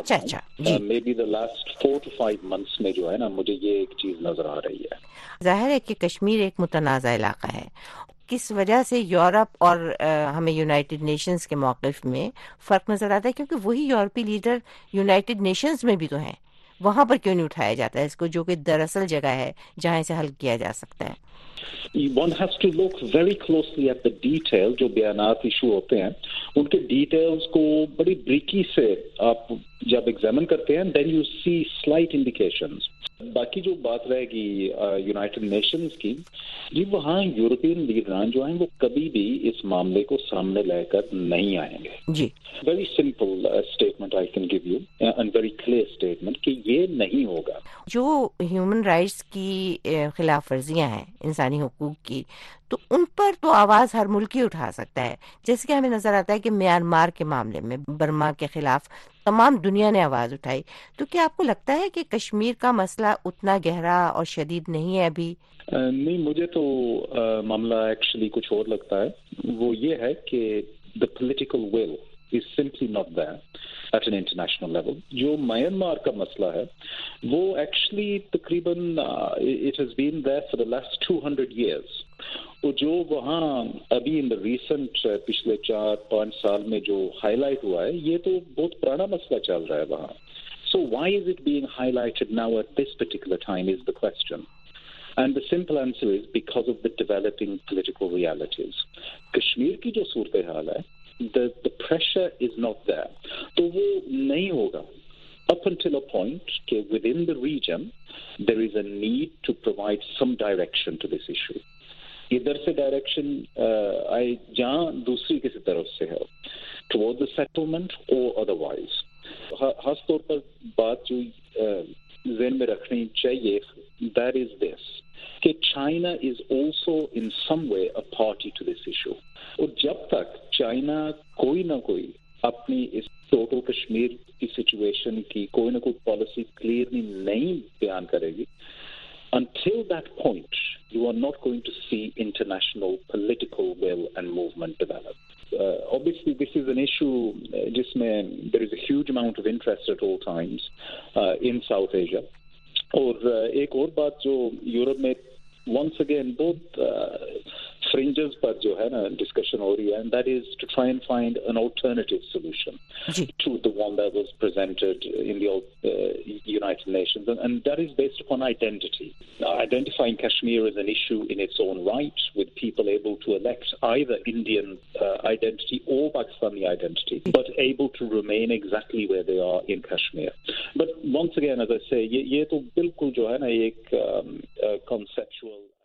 may be the last 4 to 5 months میں جو ہے نا، مجھے یہ ایک چیز نظر آ رہی ہے. ظاہر ہے کہ کشمیر ایک متنازع علاقہ ہے. کس وجہ سے یورپ اور ہمیں یونائٹڈ نیشنز کے موقف میں فرق نظر آتا ہے؟ کیونکہ وہی یورپی لیڈر یونائٹڈ نیشنز میں بھی تو ہیں، وہاں پر کیوں نہیں اٹھایا جاتا ہے اس کو، جو کہ دراصل جگہ ہے جہاں اسے حل کیا جا سکتا ہے؟ One has to look very closely at the detail. جو بیانات ایشو ہوتے ہیں ان کے ڈیٹیلز کو بڑی بریکی سے آپ جب ایگزامن کرتے ہیں then you see slight indications. باقی جو بات رہے گی یونائٹڈ نیشنز کی، جی وہاں یورپین لیڈران جو ہیں وہ کبھی بھی اس معاملے کو سامنے لے کر نہیں آئیں گے. جی very simple statement I can give you and very clear statement کہ یہ نہیں ہوگا. جو ہیومن رائٹس کی خلاف ورزیاں ہیں انسانی حقوق کی، تو ان پر تو آواز ہر ملک ہی اٹھا سکتا ہے. جیسے کہ ہمیں نظر آتا ہے کہ میانمار کے معاملے میں برما کے خلاف تمام دنیا نے آواز اٹھائی. تو کیا آپ کو لگتا ہے کہ کشمیر کا مسئلہ اتنا گہرا اور شدید نہیں ہے ابھی؟ نہیں، مجھے تو معاملہ ایکچولی کچھ اور لگتا ہے. وہ یہ ہے کہ the political will is simply not there at an international level. جو میانمار کا مسئلہ ہے وہ ایکچولی تقریباً it has been there for the last 200 years. اور جو وہاں ابھی ان ریسنٹ پچھلے 4-5 سال میں جو ہائی لائٹ ہوا ہے، یہ تو بہت پرانا مسئلہ چل رہا ہے وہاں. So why is it being highlighted now at this particular time is the question. And the simple answer is because of the developing political realities. Kashmir की जो सूरत हाल है, the pressure is not there. तो वो नहीं होगा. Up until a point कि within the region, there is a need to provide some direction to this issue. इधर से डायरेक्शन आए जहाँ दूसरी किसी तरफ से है, towards the settlement or otherwise. खास तौर पर बात जो ज़हन में रखनी चाहिए, that is this, कि China is also in some way a party to this issue. और जब तक China कोई ना कोई अपनी इस टोटल कश्मीर की सिचुएशन की कोई ना कोई पॉलिसी क्लियरली नहीं बयान करेगी, until that point, you are not going to see international political will and movement develop. Obviously, this is an issue, there is a huge amount of interest at all times in South Asia. और एक और बात जो Europe में once again both fringes पर जो है ना discussion हो रही है, and that is to try and find an alternative solution to the one that was presented in the United Nations, and that is based upon identity. Identifying Kashmir as an issue in its own right, with people able to elect either Indian identity or Pakistani identity, but able to remain exactly where they are in Kashmir. But once again, as I say, ये तो बिल्कुल जो है ना एक conceptual